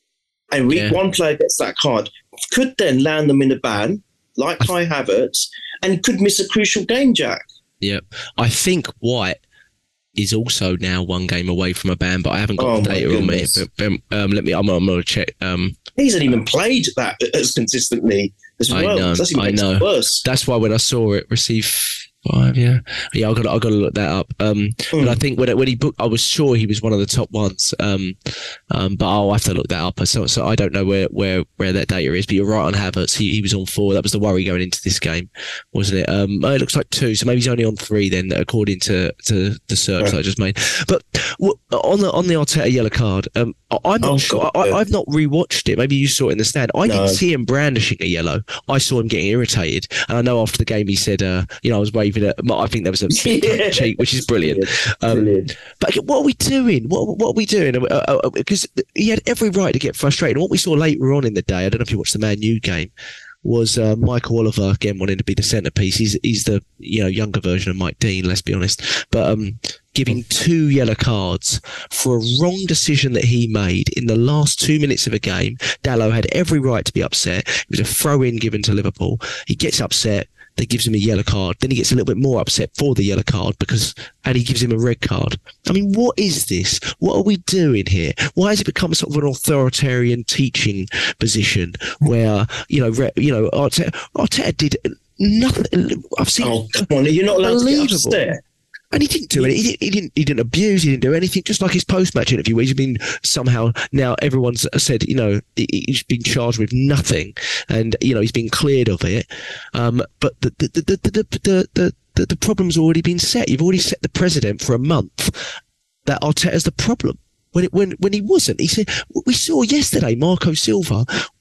And we, yeah. one player gets that card, could then land them in a ban, like Kai Havertz, and could miss a crucial game, Jack. Yeah, I think White is also now one game away from a ban, but I haven't got oh the data on me. But, but um, let me, I'm, I'm going to check. Um, he hasn't even played that as consistently as well. I know. That's even I know. It worse. That's why when I saw it receive five, yeah, yeah, I got, I got to look that up. Um, mm. But I think when when he booked, I was sure he was one of the top ones. Um, um, but I'll have to look that up. So, so I don't know where, where, where that data is. But you're right on Havertz. He he was on four. That was the worry going into this game, wasn't it? Um, oh, it looks like two. So maybe he's only on three then, according to, to the search yeah. that I just made. But on the on the Arteta yellow card, um, I'm not oh, sure. God, I, I've not rewatched it. Maybe you saw it in the stand. I no. didn't see him brandishing a yellow. I saw him getting irritated, and I know after the game he said, uh, "You know, I was waving at." I think there was a big yeah. cheek, which is brilliant. Um, brilliant. But what are we doing? What what are we doing? Because uh, uh, he had every right to get frustrated. And what we saw later on in the day, I don't know if you watched the Man U game, was uh, Michael Oliver again wanting to be the centrepiece. He's he's the you know younger version of Mike Dean, let's be honest. But um, giving two yellow cards for a wrong decision that he made in the last two minutes of a game. Dalot had every right to be upset. It was a throw-in given to Liverpool. He gets upset. They gives him a yellow card. Then he gets a little bit more upset for the yellow card because, and he gives him a red card. I mean, what is this? What are we doing here? Why has it become sort of an authoritarian teaching position where, you know, re, you know, Arteta, Arteta did nothing. I've seen. Oh, come on. You're not allowed to get upset. And he didn't do it. He didn't, he didn't. He didn't abuse. He didn't do anything. Just like his post-match interview, where he's been somehow now everyone's said, you know, he's been charged with nothing, and you know he's been cleared of it. Um, but the the the the the the, the, the, the problem's already been set. You've already set the precedent for a month that Arteta's the problem. When it when when he wasn't, he said we saw yesterday Marco Silva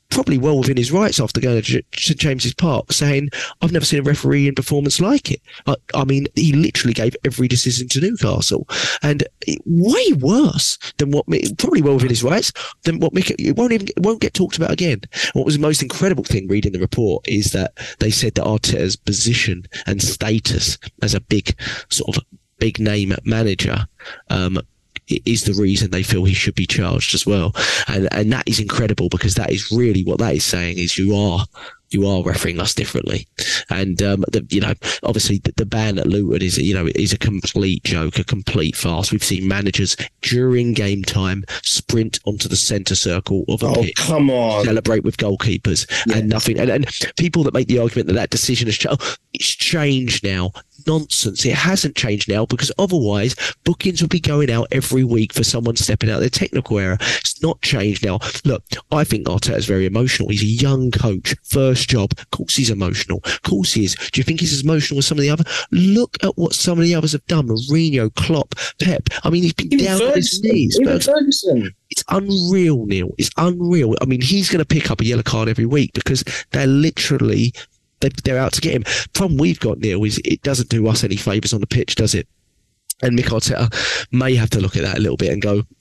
probably well within his rights after going to St James's Park, saying, I've never seen a referee in performance like it. I, I mean, he literally gave every decision to Newcastle, and it, way worse than what, probably well within his rights, than what Mick, it won't even, it won't get talked about again. What was the most incredible thing reading the report is that they said that Arteta's position and status as a big, sort of big name manager, um, is the reason they feel he should be charged as well. And and that is incredible, because that is really what that is saying, is you are you are refereeing us differently. And um the, you know, obviously the, the ban at Luton is, you know, is a complete joke, a complete farce. We've seen managers during game time sprint onto the centre circle of a oh, pitch, come on, celebrate with goalkeepers, yes. and nothing. And, and people that make the argument that that decision has changed, oh, it's changed now. Nonsense. It hasn't changed now, because otherwise bookings would be going out every week for someone stepping out their technical error. It's not changed now. Look, I think Arteta's very emotional. He's a young coach, first job. Of course he's emotional. Of course he is. Do you think he's as emotional as some of the other? Look at what some of the others have done. Mourinho, Klopp, Pep. I mean, he's been even down on his knees. Ferguson. It's unreal, Neil. It's unreal. I mean, he's going to pick up a yellow card every week, because they're literally... they're out to get him. The problem we've got, Neil, is it doesn't do us any favours on the pitch, does it? And Mick Arteta may have to look at that a little bit and go,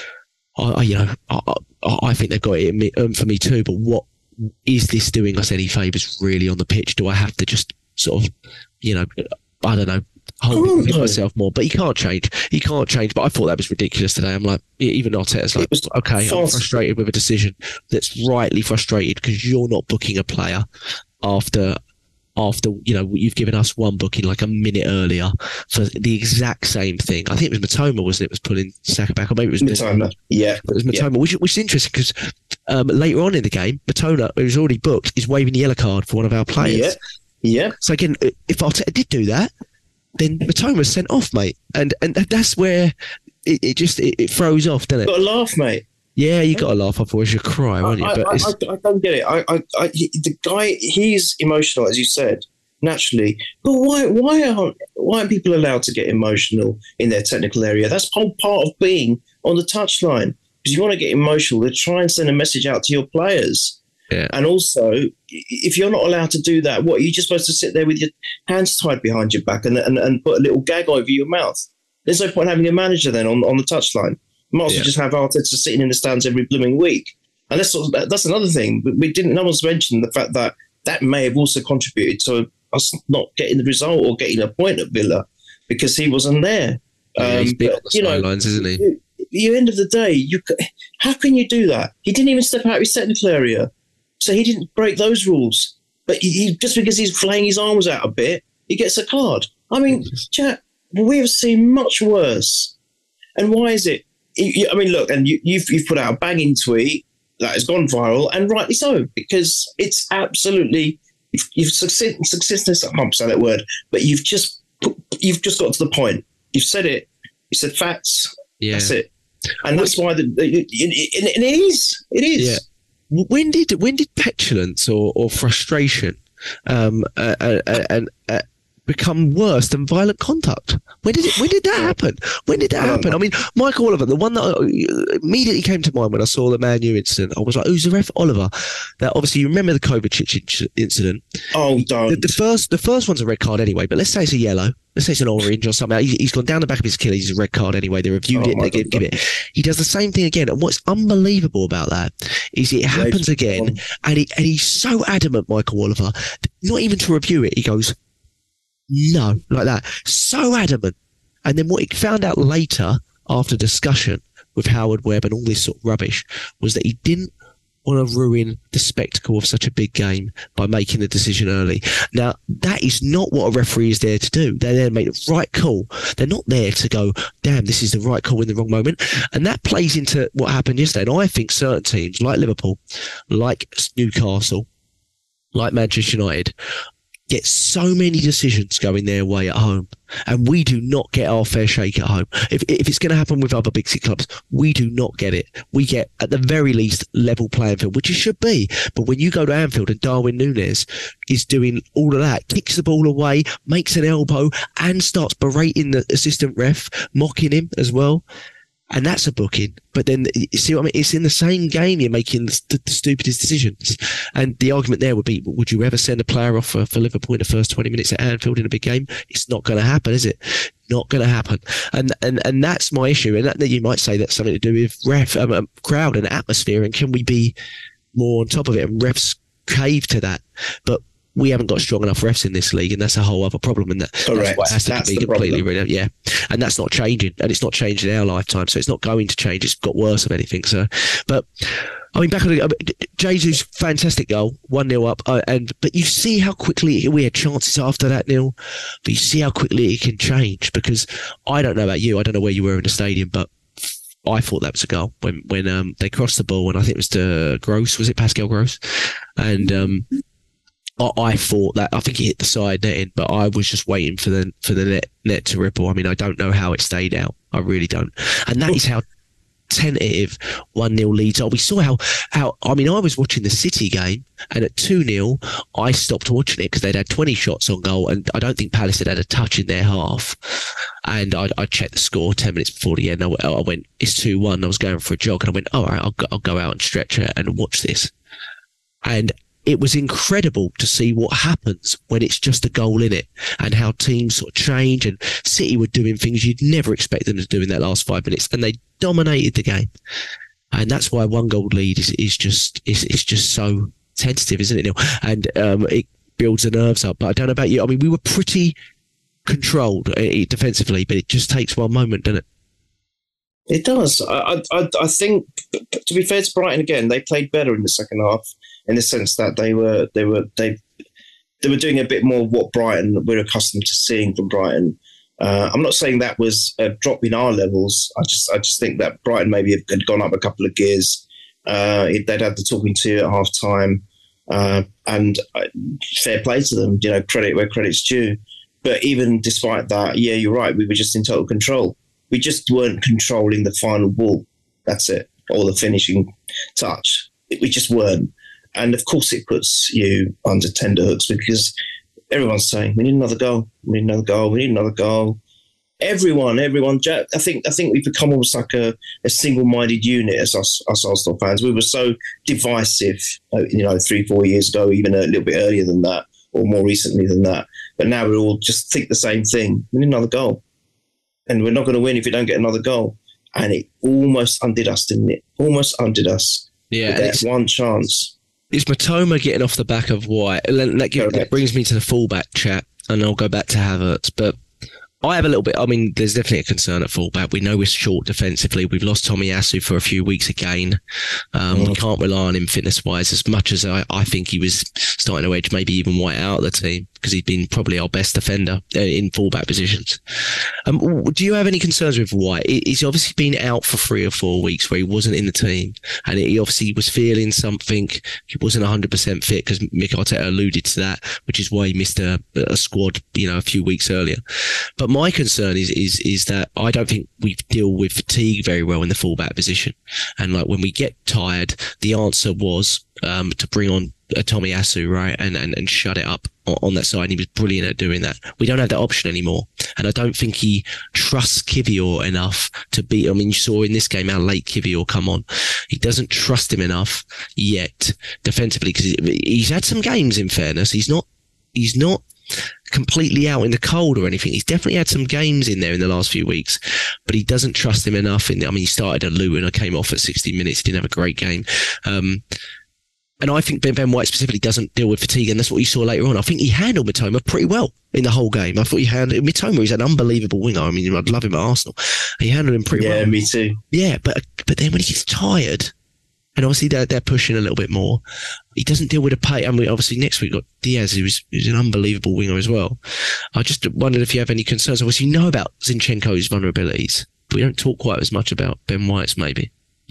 I, I you know, I, I, I think they've got it in me, um, for me too, but what is this doing us any favours really on the pitch? Do I have to just sort of, you know, I don't know, hold oh, no. myself more? But he can't change. He can't change. But I thought that was ridiculous today. I'm like, even Arteta's like, okay, I'm frustrated with a decision that's rightly frustrated, because you're not booking a player after after you know you've given us one booking like a minute earlier for the exact same thing. I think it was Matoma, wasn't it? Was pulling Saka back, or maybe it was Matoma. Yeah, it was Matoma, yeah. which, which is interesting, because um, later on in the game, Matoma, who was already booked, is waving the yellow card for one of our players. Yeah, yeah. So again, if Arteta did do that, then Matoma's sent off, mate, and and that's where it, it just it, it throws off, doesn't it? Got to laugh, mate. Yeah, you got to laugh, otherwise you cry, won't you? I, But I, it's, I, I don't get it. I, I, I, the guy, he's emotional, as you said, naturally. But why, why aren't, why aren't people allowed to get emotional in their technical area? That's whole part of being on the touchline. Because you want to get emotional, to try and send a message out to your players. yeah. And also, if you're not allowed to do that, what are you just supposed to sit there with your hands tied behind your back and and, and put a little gag over your mouth? There's no point having a manager then on, on the touchline. Might as well Yeah. just have Arteta sitting in the stands every blooming week. And that's that's another thing. We didn't. No one's mentioned the fact that that may have also contributed to us not getting the result or getting a point at Villa, because he wasn't there. Yeah, he's Um, big but, on the you know, sidelines, isn't he? At the end of the day, you c- how can you do that? He didn't even step out of his technical area, so he didn't break those rules. But he, he, just because he's flaying his arms out a bit, he gets a card. I mean, chat, we have seen much worse. And why is it? I mean, look, and you, you've you've put out a banging tweet that has gone viral, and rightly so, because it's absolutely you've, you've success, successness. I can't say that word, but you've just put, you've just got to the point. You've said it. You said facts. Yeah. That's it, and that's why the, the it, it, it is. It is. Yeah. When did when did petulance or, or frustration um, uh, uh, uh, and uh, become worse than violent conduct? When did it? When did that happen? When did that happen? I mean, Mike Oliver, the one that immediately came to mind when I saw the Man U incident, I was like, "Who's the ref?" Oliver. That obviously you remember the Kovacic incident. Oh, don't. The, the first, the first one's a red card anyway. But let's say it's a yellow. Let's say it's an orange or something. He's, he's gone down the back of his Achilles. It's a red card anyway. They reviewed Oh, it. They give, give it. He does the same thing again. And what's unbelievable about that is it happens again, and he and he's so adamant, Michael Oliver, not even to review it. He goes, no, like that. So adamant. And then what he found out later, after discussion with Howard Webb and all this sort of rubbish, was that he didn't want to ruin the spectacle of such a big game by making the decision early. Now, that is not what a referee is there to do. They're there to make the right call. They're not there to go, damn, this is the right call in the wrong moment. And that plays into what happened yesterday. And I think certain teams, like Liverpool, like Newcastle, like Manchester United, get so many decisions going their way at home, and we do not get our fair shake at home. If if it's going to happen with other big six clubs, we do not get it. We get, at the very least, level playing field, which it should be. But when you go to Anfield and Darwin Núñez is doing all of that, kicks the ball away, makes an elbow, and starts berating the assistant ref, mocking him as well, And that's a booking. But then, you see what I mean? It's in the same game you're making the, the, the stupidest decisions. And the argument there would be, would you ever send a player off for, for Liverpool in the first twenty minutes at Anfield in a big game? It's not going to happen, is it? Not going to happen. And, and and that's my issue. And that, that you might say that's something to do with ref, um, um, crowd and atmosphere. And can we be more on top of it? And refs cave to that. But we haven't got strong enough refs in this league, and that's a whole other problem. And that, Correct. that's what has to that's be the completely problem. rid of. Yeah, and that's not changing, and it's not changed in our lifetime, so it's not going to change. It's got worse, if anything. So, but I mean, back on the I mean, Jesus' fantastic goal, one nil up, uh, and but you see how quickly we had chances after that nil, but you see how quickly it can change. Because I don't know about you, I don't know where you were in the stadium, but I thought that was a goal when when um, they crossed the ball, and I think it was to Gross, was it Pascal Gross, and. Um, I thought that I think he hit the side netting, but I was just waiting for the for the net net to ripple. I mean, I don't know how it stayed out. I really don't, and that is how tentative one nil leads are. We saw how how I mean, I was watching the City game, and at two nil, I stopped watching it because they'd had twenty shots on goal, and I don't think Palace had had a touch in their half. And I, I checked the score ten minutes before the end. I, I went, it's two one. I was going for a jog, and I went, all right, I'll go, I'll go out and stretch it and watch this. And it was incredible to see what happens when it's just a goal in it, and how teams sort of change. And City were doing things you'd never expect them to do in that last five minutes, and they dominated the game. And that's why one goal lead is, is just is it's just so tentative, isn't it, Neil? And um, it builds the nerves up. But I don't know about you. I mean, we were pretty controlled uh, defensively, but it just takes one moment, doesn't it? It does. I, I, I think, to be fair to Brighton again, they played better in the second half, in the sense that they were they were they they were doing a bit more of what Brighton we're accustomed to seeing from Brighton. Uh, I'm not saying that was a drop in our levels. I just I just think that Brighton maybe had gone up a couple of gears. Uh, they'd had the talking to at half time, uh, and uh, fair play to them. You know, credit where credit's due. But even despite that, yeah, you're right. We were just in total control. We just weren't controlling the final ball. That's it, or the finishing touch. We just weren't. And of course, it puts you under tenterhooks because everyone's saying, "We need another goal. We need another goal. We need another goal." Everyone, everyone. I think, I think we've become almost like a, a single-minded unit as us, us Arsenal fans. We were so divisive, you know, three, four years ago, even a little bit earlier than that, or more recently than that. But now we all just think the same thing. We need another goal. And we're not going to win if we don't get another goal. And it almost undid us, didn't it? Almost undid us. Yeah. That's one chance. It's Matoma getting off the back of White. That, give, that brings me to the fullback chat, and I'll go back to Havertz. But I have a little bit, I mean, there's definitely a concern at fullback. We know we're short defensively. We've lost Tomiyasu for a few weeks again. Um, mm. We can't rely on him fitness-wise as much as I, I think he was starting to edge maybe even White out of the team, because he's been probably our best defender uh, in fullback positions. Um, do you have any concerns with White? He's obviously been out for three or four weeks where he wasn't in the team, and he obviously was feeling something. He wasn't one hundred percent fit, because Mikel Arteta alluded to that, which is why he missed a, a squad, you know, a few weeks earlier. But my concern is is is that I don't think we deal with fatigue very well in the fullback position. And like when we get tired, the answer was um, to bring on a Tomiyasu, right, and, and and shut it up on, on that side. And he was brilliant at doing that. We don't have that option anymore, and I don't think he trusts Kivior enough to beat. I mean, you saw in this game how late Kivior come on. He doesn't trust him enough yet defensively, because he's had some games. In fairness, he's not he's not. completely out in the cold or anything. He's definitely had some games in there in the last few weeks, but he doesn't trust him enough. In the, I mean, he started at Luton. I came off at sixty minutes. He didn't have a great game. Um, and I think Ben, Ben White specifically doesn't deal with fatigue, and that's what you saw later on. I think he handled Mitoma pretty well in the whole game. I thought he handled Mitoma. He's an unbelievable winger. I mean, I'd love him at Arsenal. He handled him pretty yeah, well. Yeah, me too. Yeah, but but then when he gets tired, and obviously they're, they're pushing a little bit more, he doesn't deal with the pace. I mean, obviously next week we've got Diaz, who's, who's an unbelievable winger as well. I just wondered if you have any concerns. Obviously you know about Zinchenko's vulnerabilities, but we don't talk quite as much about Ben White's maybe.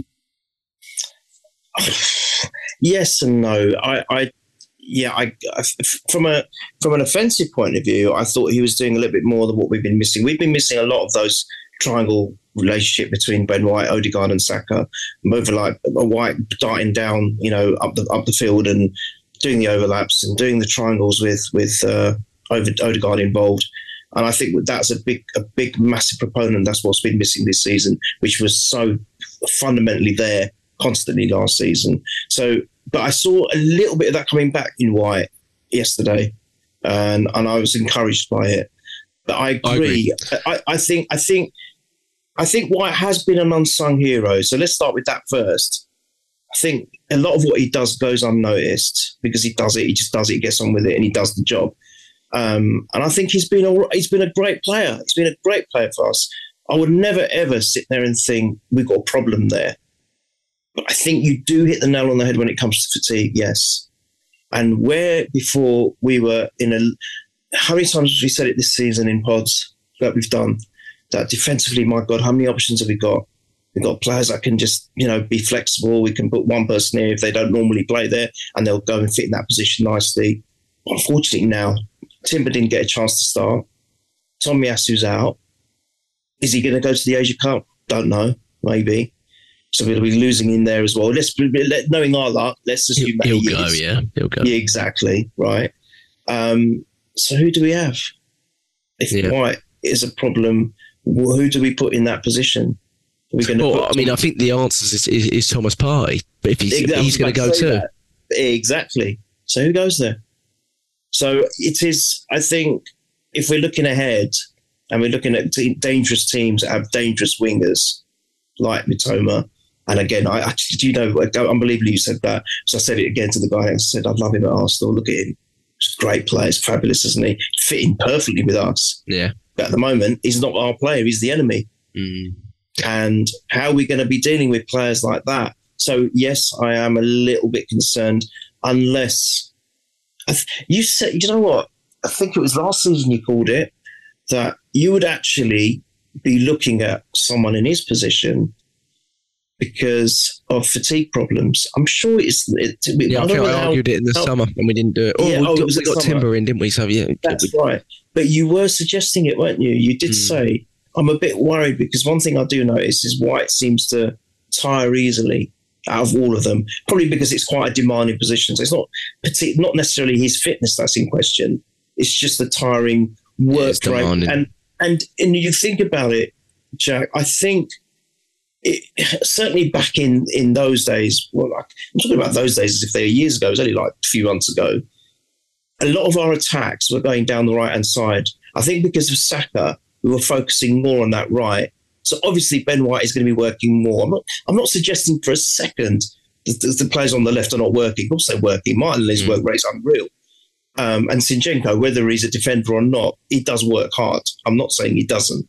Yes and no. I, I yeah, I, I from a from an offensive point of view, I thought he was doing a little bit more than what we've been missing. We've been missing a lot of those triangle relationship between Ben White, Odegaard, and Saka. Over like a White darting down, you know, up the up the field and doing the overlaps and doing the triangles with with uh, Odegaard involved. And I think that's a big, a big, massive proponent. That's what's been missing this season, which was so fundamentally there constantly last season. So, but I saw a little bit of that coming back in White yesterday, and and I was encouraged by it. But I agree. I, agree. I, I think, I think, I think White has been an unsung hero. So let's start with that first. I think a lot of what he does goes unnoticed because he does it. He just does it. He gets on with it, and he does the job. Um, and I think he's been a, he's been a great player. He's been a great player for us. I would never, ever sit there and think we've got a problem there. But I think you do hit the nail on the head when it comes to fatigue, yes. And where before we were in a... How many times have we said it this season in pods that we've done? That defensively, my God, how many options have we got? We've got players that can just, you know, be flexible. We can put one person here if they don't normally play there, and they'll go and fit in that position nicely. Unfortunately now, Timber didn't get a chance to start. Tomiyasu's out. Is he going to go to the Asia Cup? Don't know. Maybe. So we'll be losing in there as well. Let's knowing our luck, let's assume he'll, that he'll he go. is. Yeah, he'll go. Yeah, exactly. Right. Um, so who do we have? If yeah. White is a problem, who do we put in that position? Are we going to? Well, I mean, I think the answer is, is, is Thomas Partey, but if he's, exactly. he's going to go too. That. Exactly. So who goes there? So it is, I think, if we're looking ahead and we're looking at t- dangerous teams that have dangerous wingers like Mitoma, and again, I actually, do you know, unbelievably you said that. So I said it again to the guy and said, I love him at Arsenal. Look at him. He's a great player. He's fabulous, isn't he? Fitting perfectly with us. Yeah. But at the moment, he's not our player. He's the enemy. Mm. And how are we going to be dealing with players like that? So, yes, I am a little bit concerned unless... You said, you know what? I think it was last season you called it that you would actually be looking at someone in his position because of fatigue problems. I'm sure it's. It, yeah, I, I, I how, argued it in the how, summer and we didn't do it. Oh, yeah, we oh, got, we got Timber in, didn't we? So yeah, that's right. But you were suggesting it, weren't you? You did mm. say I'm a bit worried because one thing I do notice is White seems to tire easily. Out of all of them, probably because it's quite a demanding position. So it's not partic- not necessarily his fitness that's in question. It's just the tiring work yeah, rate. And and and you think about it, Jack. I think it, certainly back in, in those days. Well, like, I'm talking about those days as if they were years ago. It was only like a few months ago. A lot of our attacks were going down the right hand side. I think because of Saka, we were focusing more on that right. So obviously Ben White is going to be working more. I'm not, I'm not suggesting for a second that the, the players on the left are not working. Of course they're working. Martinelli's mm. work rate's unreal. Um, and Zinchenko, whether he's a defender or not, he does work hard. I'm not saying he doesn't.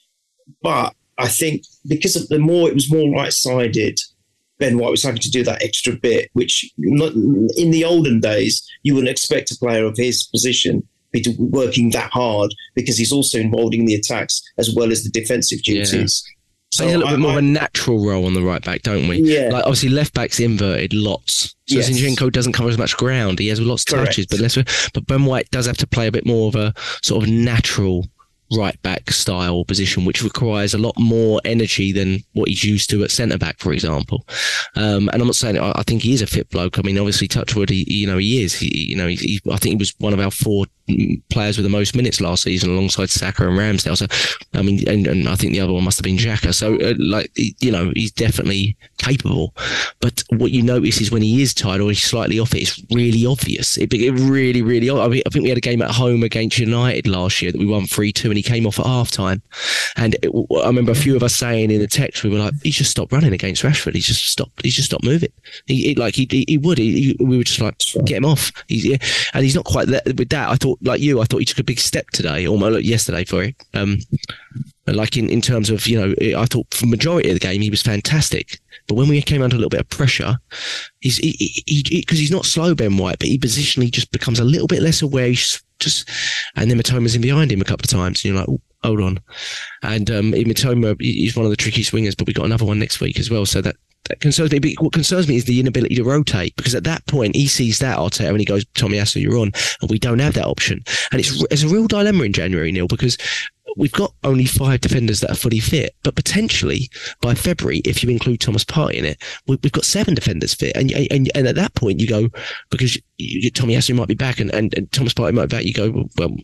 But I think because of the more, it was more right-sided, Ben White was having to do that extra bit, which not, in the olden days, you wouldn't expect a player of his position be working that hard because he's also involved in the attacks as well as the defensive duties. Yeah. So he's a little I, bit more I, of a natural role on the right back, don't we? Yeah. Like obviously left back's inverted lots. So yes. Zinchenko doesn't cover as much ground. He has lots of Correct. touches, but less. But Ben White does have to play a bit more of a sort of natural right back style position, which requires a lot more energy than what he's used to at centre back, for example. Um, and I'm not saying I, I think he is a fit bloke. I mean, obviously, Touchwood, he you know he is. He you know he, he, I think he was one of our four players with the most minutes last season, alongside Saka and Ramsdale. So I mean, and, and I think the other one must have been Xhaka. So uh, like you know, he's definitely capable. But what you notice is when he is tired or he's slightly off it, it's really obvious. It, it really, really. I, mean, I think we had a game at home against United last year that we won three two, and he came off at half time. And it, I remember a few of us saying in the text, we were like, he's just stopped running against Rashford. He's just stopped. He's just stopped moving. He, he like he, he, he would. He, he, we were just like, get him off. He's, yeah. And he's not quite there with that. I thought, like you, I thought he took a big step today, or like yesterday for it. Um, like in, in terms of, you know, I thought for the majority of the game, he was fantastic. But when we came under a little bit of pressure, he's he because he, he, he's not slow, Ben White, but he positionally just becomes a little bit less aware. He's just, and then Mitoma's in behind him a couple of times, and you're like, oh, hold on. And um, Mitoma, he's one of the trickiest wingers, but we got another one next week as well. So that, that concerns me. But what concerns me is the inability to rotate, because at that point he sees that Arteta and he goes, Tomiyasu, you're on, and we don't have that option. And it's it's a real dilemma in January, Neil, because we've got only five defenders that are fully fit, but potentially by February, if you include Thomas Partey in it, we've got seven defenders fit. And and, and at that point, you go, because you, Tomiyasu might be back and, and, and Thomas Partey might be back, you go, well,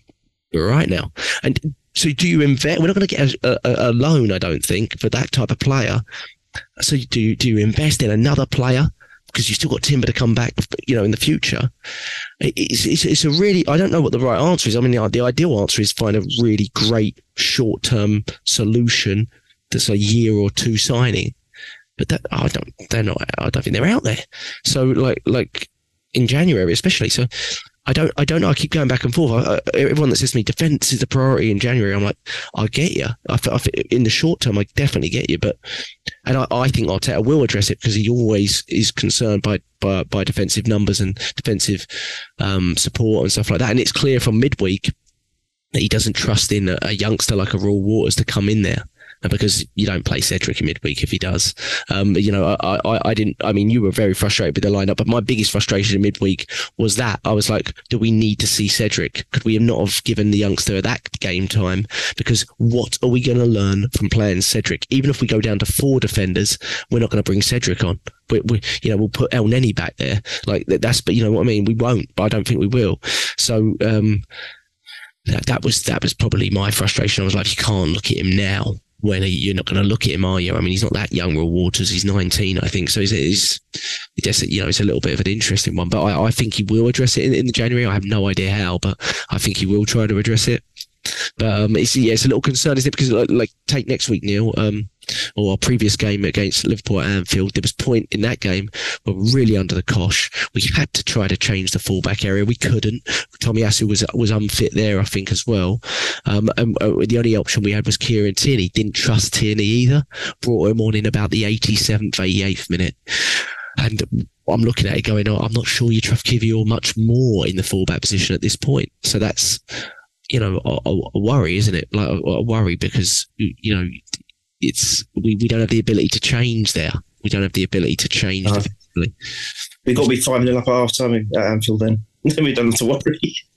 We're right now. And so do you invest? We're not going to get a, a, a loan, I don't think, for that type of player. So do you, do you invest in another player? Because you've still got Timber to come back, you know, in the future. It's, it's, it's a really, I don't know what the right answer is. I mean, the, the ideal answer is find a really great short-term solution that's a year or two signing. But that, I don't, they're not, I don't think they're out there. So like, like in January, especially. So I don't, I don't know. I keep going back and forth. I, I, everyone that says to me, defense is the priority in January. I'm like, I get you. I, I, in the short term, I definitely get you. But, and I, I think Arteta will address it because he always is concerned by, by, by defensive numbers and defensive um, support and stuff like that. And it's clear from midweek that he doesn't trust in a, a youngster like a Raw Waters to come in there. Because you don't play Cedric in midweek if he does. Um, you know, I, I, I didn't, I mean, you were very frustrated with the lineup, but my biggest frustration in midweek was that I was like, do we need to see Cedric? Could we not have given the youngster that game time? Because what are we going to learn from playing Cedric? Even if we go down to four defenders, we're not going to bring Cedric on. We, we, you know, we'll put El Neni back there. Like that's, but you know what I mean? We won't, but I don't think we will. So, um, that, that was, that was probably my frustration. I was like, you can't look at him now. When you're not going to look at him, are you? I mean, he's not that young, Will Waters. He's nineteen, I think. So it's, it's, it's, you know, it's a little bit of an interesting one. But I, I think he will address it in, in the January. I have no idea how, but I think he will try to address it. But um, it's, yeah, it's a little concern, isn't it? Because like, like take next week, Neil, um, or our previous game against Liverpool at Anfield, there was a point in that game where we were really under the cosh. We had to try to change the fullback area. We couldn't. Tomiyasu was was unfit there, I think, as well. Um, and uh, the only option we had was Kieran Tierney. Didn't trust Tierney either. Brought him on in about the eighty-seventh, eighty-eighth minute. And I'm looking at it going, oh, I'm not sure you trust Kivior much more in the fullback position at this point. So that's, you know, a, a worry, isn't it? Like a, a worry because, you know, it's we, we don't have the ability to change there. We don't have the ability to change no. defensively. We've got to be five nil up at half time at Anfield then. Then we don't have to worry.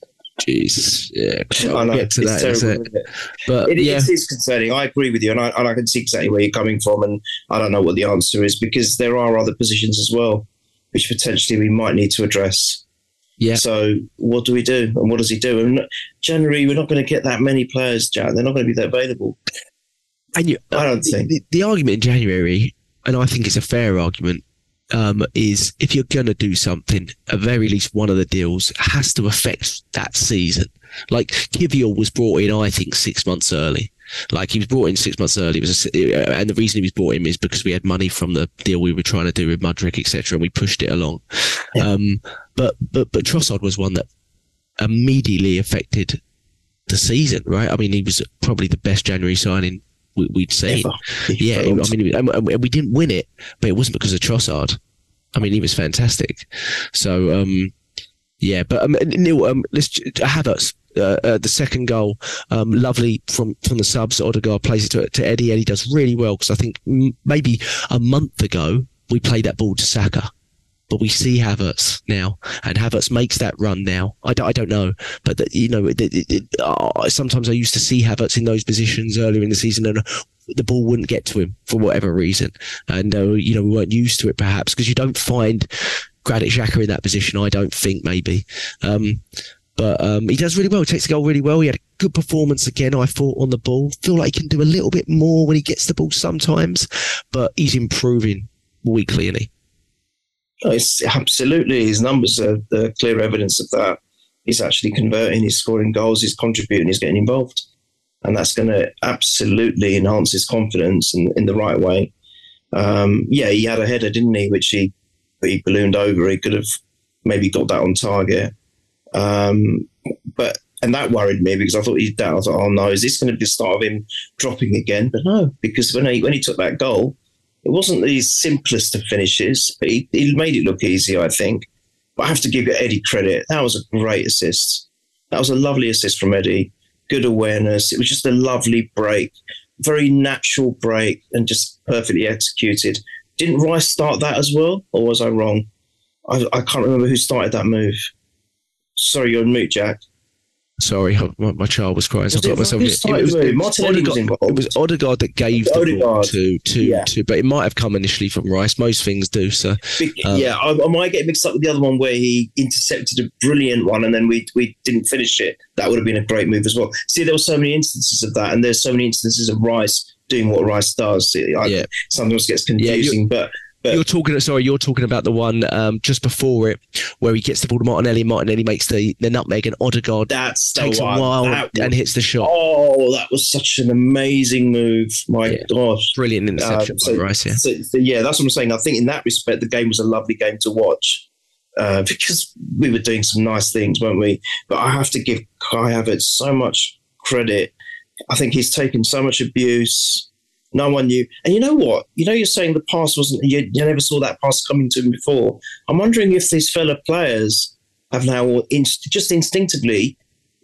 Jeez. Yeah. I know. Get to it's that, terrible, it? It? But it, yeah. it is concerning. I agree with you, and I, and I can see exactly where you're coming from, and I don't know what the answer is because there are other positions as well which potentially we might need to address. Yeah. So what do we do, and what does he do? And January, we're not going to get that many players, Jack. They're not going to be that available. And you, I don't the, think the, the argument in January, and I think it's a fair argument, um, is if you're going to do something, at very least one of the deals has to affect that season. Like Kivior was brought in, I think, six months early. Like he was brought in six months early, it was a, and the reason he was brought in is because we had money from the deal we were trying to do with Mudryk, et cetera, and we pushed it along. Yeah. Um, but but but Trossard was one that immediately affected the season, right? I mean, he was probably the best January signing we, we'd seen. Yeah, I mean, and we didn't win it, but it wasn't because of Trossard. I mean, he was fantastic. So, um, yeah, but um, Neil, um, let's Havertz. Uh, uh, the second goal, um, lovely from, from the subs. Odegaard plays it to, to Eddie. Eddie does really well because I think m- maybe a month ago we played that ball to Saka, but we see Havertz now, and Havertz makes that run now. I don't, I don't know, but the, you know, it, it, it, uh, sometimes I used to see Havertz in those positions earlier in the season, and the ball wouldn't get to him for whatever reason, and uh, you know we weren't used to it perhaps because you don't find Granit Xhaka in that position. I don't think maybe. Um, But um, he does really well. He takes the goal really well. He had a good performance again, I thought, on the ball. Feel like he can do a little bit more when he gets the ball sometimes, but he's improving weekly, isn't he? Oh, it's absolutely. His numbers are the clear evidence of that. He's actually converting, he's scoring goals, he's contributing, he's getting involved. And that's going to absolutely enhance his confidence in, in the right way. Um, yeah, he had a header, didn't he, which he, he ballooned over. He could have maybe got that on target. Um, but and that worried me because I thought he'd down. I thought, oh no, is this going to be the start of him dropping again? But no, because when he when he took that goal, it wasn't the simplest of finishes, but he, he made it look easy, I think. But I have to give Eddie credit. That was a great assist. That was a lovely assist from Eddie. Good awareness. It was just a lovely break, very natural break, and just perfectly executed. Didn't Rice start that as well, or was I wrong? I, I can't remember who started that move. Sorry, you're on mute, Jack. Sorry, my, my child was crying. So Was I got it myself. who It, started it was, with? it was Martinelli was Odegaard, involved. it was Odegaard that gave the ball Odegaard. to to, Yeah. to, but it might have come initially from Rice. Most things do. So um, yeah, I, I might get mixed up with the other one where he intercepted a brilliant one and then we we didn't finish it. That would have been a great move as well. See, there were so many instances of that, and there's so many instances of Rice doing what Rice does. It, I, Yeah. sometimes gets confusing, Yeah, but. But you're talking. Sorry, you're talking about the one um, just before it, where he gets the ball to Martinelli. Martinelli makes the, the nutmeg, and Odegaard that's the takes one. a while That and was- hits the shot. Oh, that was such an amazing move! My Yeah. gosh, Brilliant interception Um, so, by Rice. Yeah. so, so, yeah, that's what I'm saying. I think in that respect, the game was a lovely game to watch uh, because we were doing some nice things, weren't we? But I have to give Kai Havertz so much credit. I think he's taken so much abuse. No one knew. And you know what? You know, you're saying the pass wasn't, you, you never saw that pass coming to him before. I'm wondering if these fellow players have now inst- just instinctively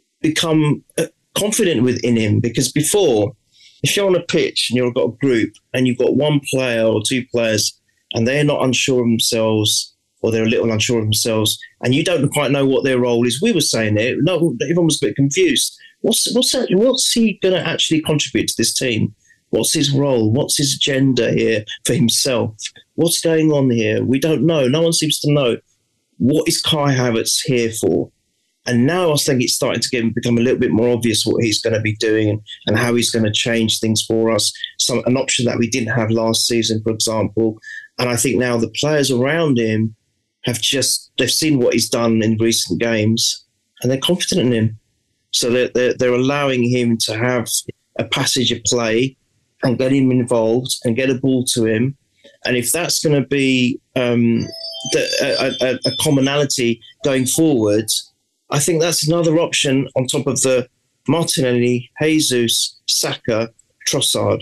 become uh, confident within him, because before, if you're on a pitch and you've got a group and you've got one player or two players and they're not unsure of themselves or they're a little unsure of themselves and you don't quite know what their role is, we were saying it, no, everyone was a bit confused. What's, what's, that, what's he going to actually contribute to this team? What's his role? What's his agenda here for himself? What's going on here? We don't know. No one seems to know. What is Kai Havertz here for? And now I think it's starting to get, become a little bit more obvious what he's going to be doing and, and how he's going to change things for us. Some an option that we didn't have last season, for example. And I think now the players around him have just, they've seen what he's done in recent games and they're confident in him. So they're, they're, they're allowing him to have a passage of play and get him involved and get a ball to him. And if that's going to be um, the, a, a, a commonality going forward, I think that's another option on top of the Martinelli, Jesus, Saka, Trossard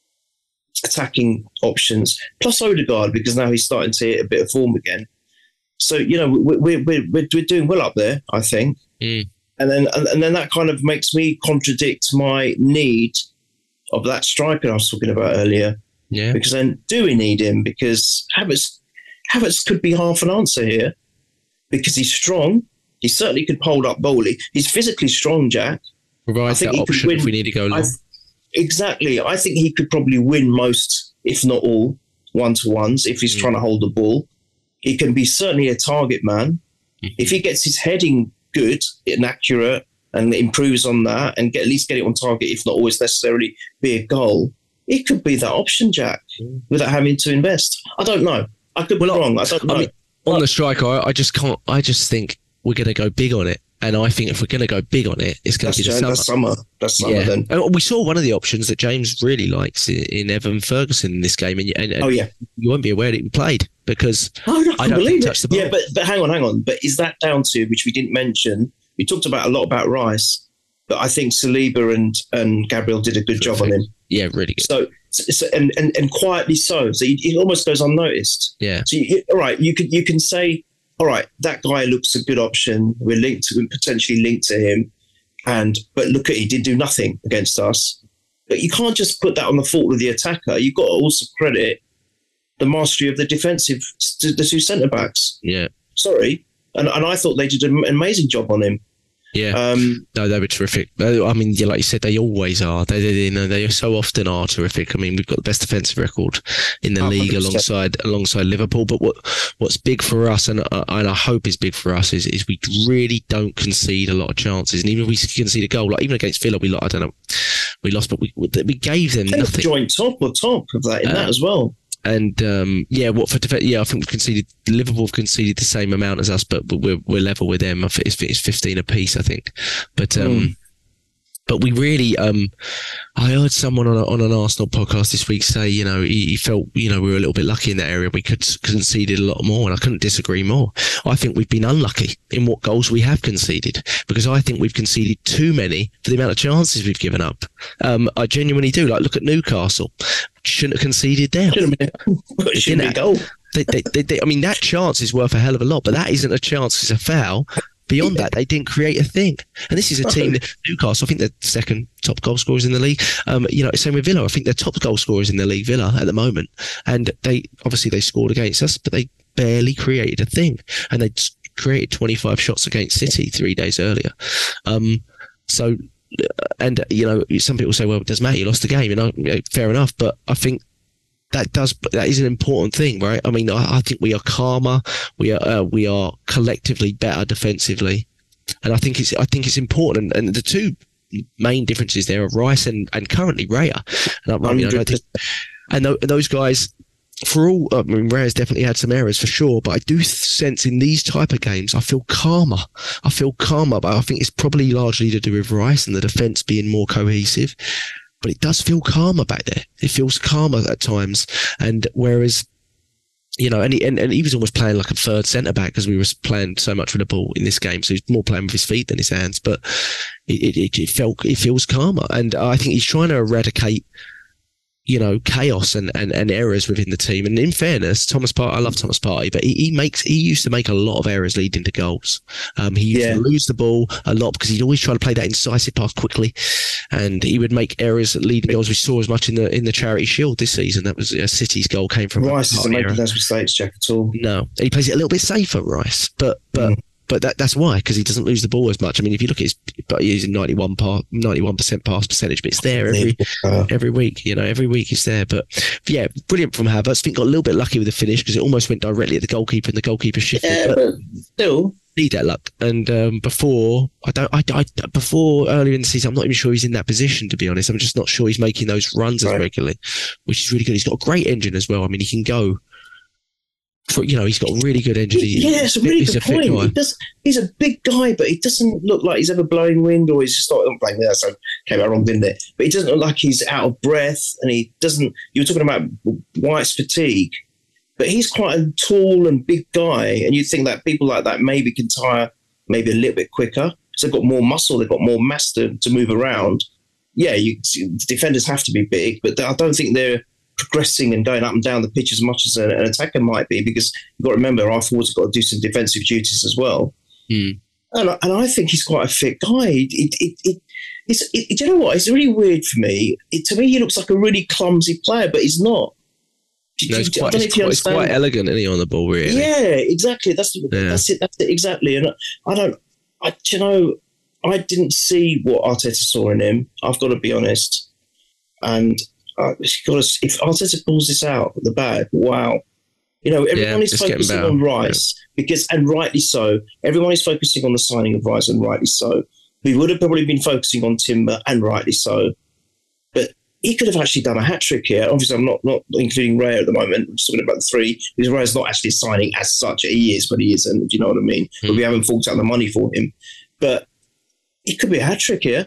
attacking options, plus Odegaard, because now he's starting to hit a bit of form again. So, you know, we're, we're, we're, we're doing well up there, I think. Mm. And then and then that kind of makes me contradict my need of that striker I was talking about earlier. Yeah. Because then do we need him? Because Havertz, Havertz could be half an answer here because he's strong. He certainly could hold up Bowley. He's physically strong, Jack. Provides that option if we need to go long. I, exactly. I think he could probably win most, if not all, one-to-ones if he's mm. trying to hold the ball. He can be certainly a target man. Mm-hmm. If he gets his heading good and accurate and improves on that and get at least get it on target, if not always necessarily be a goal, it could be that option, Jack, mm. without having to invest. I don't know. I could well, be wrong. I don't know. I mean, on the striker, I, I just can't. I just think we're going to go big on it. And I think if we're going to go big on it, it's going to be the summer. That's summer. That's summer yeah. then. And we saw one of the options that James really likes in, in Evan Ferguson in this game. And, and, and oh, yeah. You won't be aware that he played because oh, no, I, I don't believe touch the ball. Yeah, but, but hang on, hang on. But is that down to, which we didn't mention, we talked about a lot about Rice, but I think Saliba and, and Gabriel did a good job on him. Yeah, really good. So, so and, and, and quietly so. So it almost goes unnoticed. Yeah. So, you, all right, you can, you can say, all right, that guy looks a good option. We're linked to, potentially linked to him. And but look at he did do nothing against us. But you can't just put that on the fault of the attacker. You've got to also credit the mastery of the defensive, the two centre-backs. Yeah. Sorry. And and I thought they did an amazing job on him. Yeah, um, no, they were terrific. I mean, yeah, like you said, they always are. They, they, you know, they so often are terrific. I mean, we've got the best defensive record in the league alongside alongside Liverpool. But what what's big for us, and uh, and I hope is big for us, is is we really don't concede a lot of chances. And even if we concede a goal, like even against Villa, we I don't know, we lost, but we we gave them nothing. Joint top or top of that in uh, that as well. And um, yeah, what for? Yeah, I think we've conceded. Liverpool have conceded the same amount as us, but, but we're we're level with them. I think it's, it's fifteen apiece, I think. But um, mm. but we really. Um, I heard someone on a, on an Arsenal podcast this week say, you know, he, he felt, you know, we were a little bit lucky in that area. We could conceded a lot more, and I couldn't disagree more. I think we've been unlucky in what goals we have conceded, because I think we've conceded too many for the amount of chances we've given up. Um, I genuinely do. Like, look at Newcastle. Shouldn't have conceded there. Shouldn't have been, shouldn't have been a goal. They, they, they, they, I mean, that chance is worth a hell of a lot, but that isn't a chance. It's a foul. Beyond that, they didn't create a thing. And this is a team that Newcastle, I think they're second top goal scorers in the league. Um, you know, same with Villa. I think they're top goal scorers in the league, Villa, at the moment. And they obviously they scored against us, but they barely created a thing. And they created twenty-five shots against City three days earlier. Um, So, and you know, some people say, well, it doesn't matter, you lost the game, and I, fair enough. But I think that does that is an important thing, right? I mean, I, I think we are calmer, we are uh, we are collectively better defensively, and I think it's I think it's important. And, and the two main differences there are Rice and, and currently Raya. And I, I mean, I don't think, and th- those guys, for all, I mean, Raya's definitely had some errors for sure, but I do sense in these type of games, I feel calmer. I feel calmer, but I think it's probably largely to do with Rice and the defence being more cohesive. But it does feel calmer back there. It feels calmer at times. And whereas, you know, and he, and, and he was almost playing like a third centre back because we were playing so much with the ball in this game. So he's more playing with his feet than his hands. But it, it, it felt it feels calmer, and I think he's trying to eradicate, you know, chaos and, and, and errors within the team. And in fairness, Thomas Partey, I love Thomas Partey, but he, he makes he used to make a lot of errors leading to goals. Um, he used yeah. to lose the ball a lot because he'd always try to play that incisive pass quickly, and he would make errors leading to goals. We saw as much in the in the Charity Shield this season. That was uh, City's goal came from Rice isn't making those mistakes, Jack, at all. No, he plays it a little bit safer, Rice, but but. Mm. But that, that's why, because he doesn't lose the ball as much. I mean, if you look at his, but he's ninety-one pass, ninety-one percent pass percentage, but it's there every uh, every week. You know, every week it's there. But yeah, brilliant from Havertz. I think got a little bit lucky with the finish because it almost went directly at the goalkeeper, and the goalkeeper shifted. Yeah, but, but still need that luck. And um, before, I don't, I, I, before earlier in the season, I'm not even sure he's in that position. To be honest, I'm just not sure he's making those runs right. as regularly, which is really good. He's got a great engine as well. I mean, he can go. For, you know, he's got a really good engine. He, yeah, it's a really he's good a point. He does, he's a big guy, but he doesn't look like he's ever blowing wind, or he's just not blowing wind. So came out wrong, didn't it? But he doesn't look like he's out of breath, and he doesn't. You were talking about White's fatigue, but he's quite a tall and big guy, and you think that people like that maybe can tire maybe a little bit quicker. So they've got more muscle, they've got more mass to, to move around. Yeah, you defenders have to be big, but I don't think they're progressing and going up and down the pitch as much as an, an attacker might be, because you've got to remember our forwards have got to do some defensive duties as well. Mm. And, and I think he's quite a fit guy. It, it, it, it's, it, do you know what? It's really weird for me. It, to me, he looks like a really clumsy player, but he's not. No, it's quite, it's quite, it's quite elegant, isn't he, on the ball, really? Yeah, exactly. That's yeah. that's it. That's it exactly. And I don't. I do you know, I didn't see what Arteta saw in him. I've got to be honest. And Uh, got to, if Arteta pulls this out of the bag, wow. You know, everyone yeah, is focusing on Rice, yeah. because, and rightly so, everyone is focusing on the signing of Rice, and rightly so. We would have probably been focusing on Timber, and rightly so. But he could have actually done a hat-trick here. Obviously, I'm not, not including Raya at the moment. I'm just talking about the three, because Raya's not actually signing as such. He is, but he isn't. Do you know what I mean? Mm. But we haven't forked out the money for him. But it could be a hat-trick here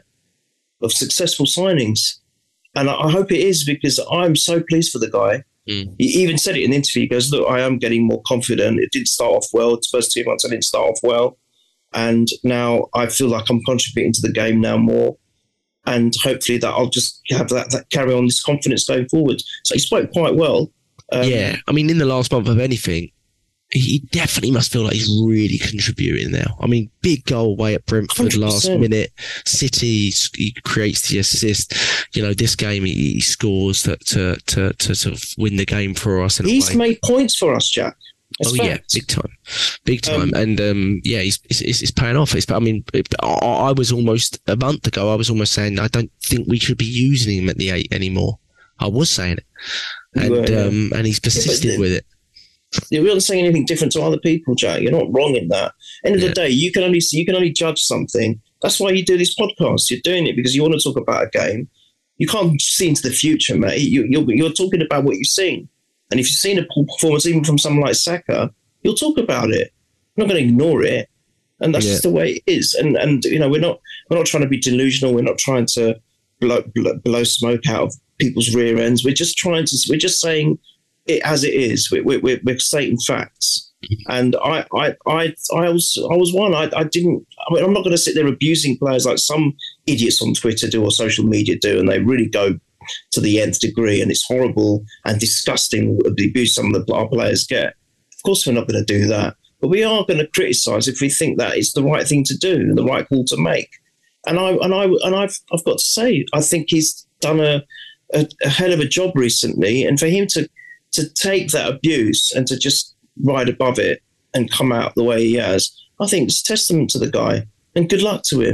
of successful signings. And I hope it is, because I'm so pleased for the guy. Mm. He even said it in the interview. He goes, look, I am getting more confident. It didn't start off well. The first two months I didn't start off well. And now I feel like I'm contributing to the game now more. And hopefully that I'll just have that, that carry on this confidence going forward. So he spoke quite well. Um, yeah. I mean, in the last month of anything, he definitely must feel like he's really contributing now. I mean, big goal away at Brentford, one hundred percent. Last minute. City, he creates the assist. You know, this game he, he scores to, to to to sort of win the game for us. In he's a way. made points for us, Jack. That's oh fact. yeah, big time, big time, um, and um, yeah, he's it's, it's paying off. It's, I mean, it, I, I was almost a month ago. I was almost saying I don't think we should be using him at the eight anymore. I was saying it, and were, yeah. um, and he's persisted yeah, with it. You're not saying anything different to other people, Jack. You're not wrong in that. End of yeah. the day, you can only see, you can only judge something. That's why you do this podcast. You're doing it because you want to talk about a game. You can't see into the future, mate. You, you're, you're talking about what you've seen. And if you've seen a performance, even from someone like Saka, you'll talk about it. You're not going to ignore it. And that's yeah. just the way it is. And, and you know, we're not we're not trying to be delusional. We're not trying to blow, blow, blow smoke out of people's rear ends. We're just trying to, we're just saying it as it is. We're, we're, we're stating facts. And I, I, I, I was, I was one. I, I didn't. I mean, I'm not going to sit there abusing players like some idiots on Twitter do or social media do, and they really go to the nth degree. And it's horrible and disgusting the abuse some of the our players get. Of course, we're not going to do that, but we are going to criticise if we think that it's the right thing to do and the right call to make. And I, and I, and I've, I've got to say, I think he's done a, a, a hell of a job recently, and for him to, to take that abuse and to just ride above it and come out the way he has, I think it's testament to the guy, and good luck to him.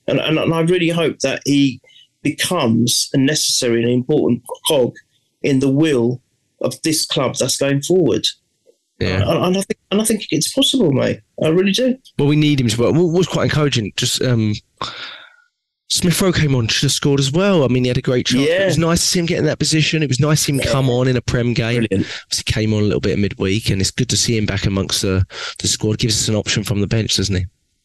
And, and, and I really hope that he becomes a necessary and important cog in the wheel of this club that's going forward. Yeah. And, and, I think, and I think it's possible, mate. I really do. Well, we need him to. Well, what was quite encouraging, just um, Smith Rowe came on, should have scored as well. I mean, he had a great chance. Yeah. It was nice to see him get in that position. It was nice to see him yeah. come on in a Prem game. Brilliant. He came on a little bit of midweek, and it's good to see him back amongst the, the squad. Gives us an option from the bench, doesn't he?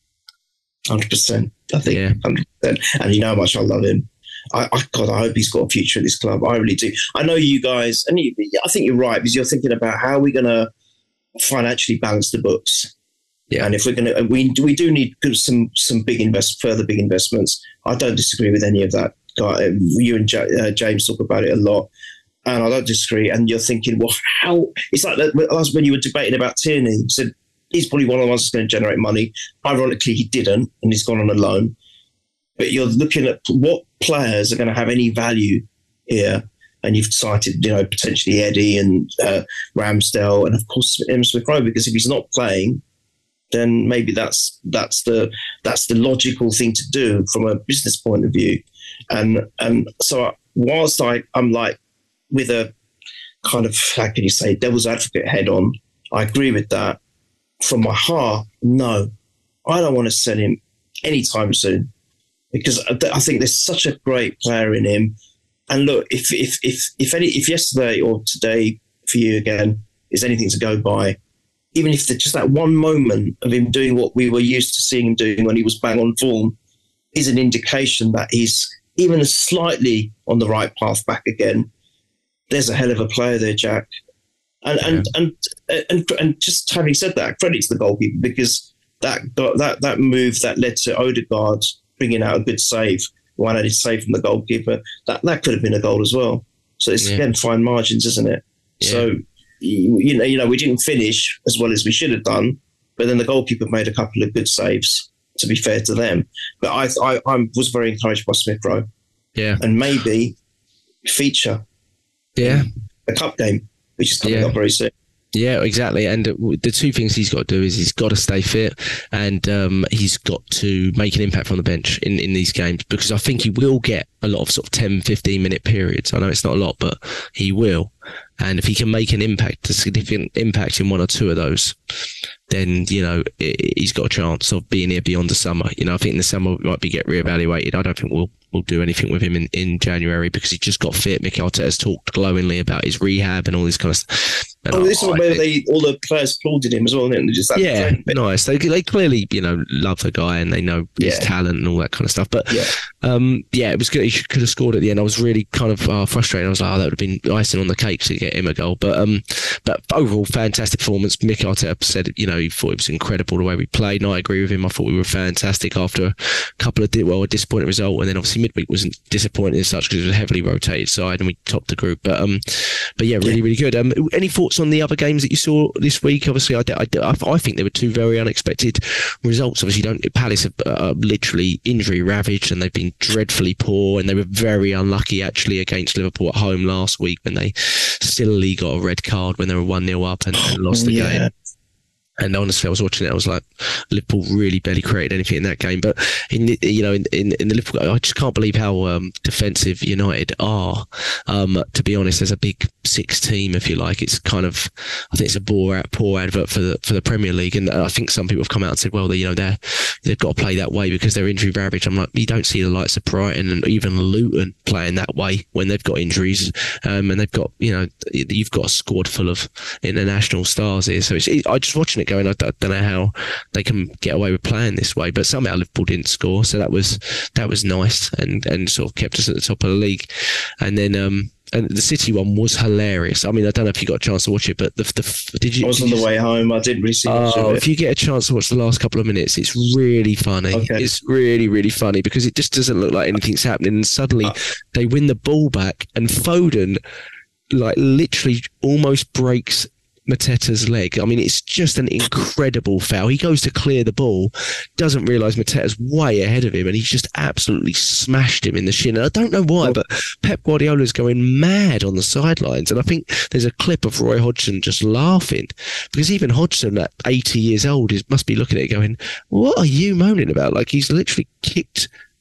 one hundred percent. I think yeah. one hundred percent. And you know how much I love him. I, I God, I hope he's got a future at this club. I really do. I know you guys, and you, I think you're right, because you're thinking about how are we going to financially balance the books. Yeah. And if we're going to, we we do need some some big invest, further big investments. I don't disagree with any of that. You and J, uh, James talk about it a lot, and I don't disagree. And you're thinking, well, how? It's like that, that's when you were debating about Tierney. You said he's probably one of the ones that's going to generate money. Ironically, he didn't, and he's gone on a loan. But you're looking at what players are going to have any value here. And you've cited, you know, potentially Eddie and uh, Ramsdale, and of course Emma Smith Rowe, because if he's not playing, then maybe that's that's the that's the logical thing to do from a business point of view. And and so whilst I I'm like with a kind of, how can you say, devil's advocate head on, I agree with that. From my heart, no, I don't want to sell him anytime soon, because I think there's such a great player in him. And look, if if if if any if yesterday or today for you again is anything to go by, even if just that one moment of him doing what we were used to seeing him doing when he was bang on form is an indication that he's even slightly on the right path back again, there's a hell of a player there, Jack. And yeah. and, and and and just having said that, credit to the goalkeeper, because that that that move that led to Odegaard bringing out a good save. One added save from the goalkeeper, that that could have been a goal as well. So it's yeah. again fine margins, isn't it? Yeah. So you know, you know, we didn't finish as well as we should have done, but then the goalkeeper made a couple of good saves. To be fair to them, but I I, I was very encouraged by Smith Rowe. Yeah, and maybe feature. Yeah, a cup game, which is coming yeah. up very soon. Yeah, exactly. And the two things he's got to do is he's got to stay fit, and um, he's got to make an impact from the bench in, in these games, because I think he will get a lot of sort of ten, fifteen minute periods. I know it's not a lot, but he will. And if he can make an impact, a significant impact in one or two of those, then, you know, he's got a chance of being here beyond the summer. You know, I think in the summer we might be get reevaluated. I don't think we'll we'll do anything with him in, in January, because he just got fit. Mikel Arteta has talked glowingly about his rehab and all this kind of stuff. And oh, this I, is where they all the players applauded him as well, didn't they? Just that yeah, nice. They they clearly, you know, love the guy and they know his yeah. talent and all that kind of stuff. But yeah, um, yeah, it was good. He should, could have scored at the end. I was really kind of uh, frustrated. I was like, oh, that would have been icing on the cake to get him a goal. But um, but overall, fantastic performance. Mikel Arteta said, you know, he thought it was incredible the way we played, and I agree with him. I thought we were fantastic after a couple of well, a disappointing result, and then obviously midweek wasn't disappointing as such because it was a heavily rotated side and we topped the group. But um, but yeah, really, really good. Um, any thoughts on the other games that you saw this week? Obviously, I, I, I think there were two very unexpected results. Obviously, don't Palace are uh, literally injury ravaged and they've been dreadfully poor, and they were very unlucky actually against Liverpool at home last week when they stillly got a red card when they were one nil up and, and lost the yeah. game. And honestly, I was watching it. I was like, Liverpool really barely created anything in that game. But in the, you know, in, in, in the Liverpool, I just can't believe how um, defensive United are. Um, to be honest, as a big six team, if you like, it's kind of, I think it's a poor, poor advert for the for the Premier League. And I think some people have come out and said, well, they, you know, they're they've got to play that way because they're injury ravaged. I'm like, you don't see the likes of Brighton and even Luton playing that way when they've got injuries, um, and they've got, you know, you've got a squad full of international stars here. So it's, it, I just watching it. Going, I don't know how they can get away with playing this way, but somehow Liverpool didn't score, so that was that was nice and and sort of kept us at the top of the league. And then um and the City one was hilarious. I mean, I don't know if you got a chance to watch it, but the the did you? I was did on the you, way home. I didn't really see much oh, of it. If you get a chance to watch the last couple of minutes, it's really funny. Okay. It's really really funny because it just doesn't look like anything's happening, and suddenly uh, they win the ball back, and Foden like literally almost breaks Mateta's leg. I mean, it's just an incredible foul. He goes to clear the ball, doesn't realise Mateta's way ahead of him, and he's just absolutely smashed him in the shin. And I don't know why, but Pep Guardiola's going mad on the sidelines. And I think there's a clip of Roy Hodgson just laughing, because even Hodgson at eighty years old is must be looking at it going, what are you moaning about? Like, he's literally kicked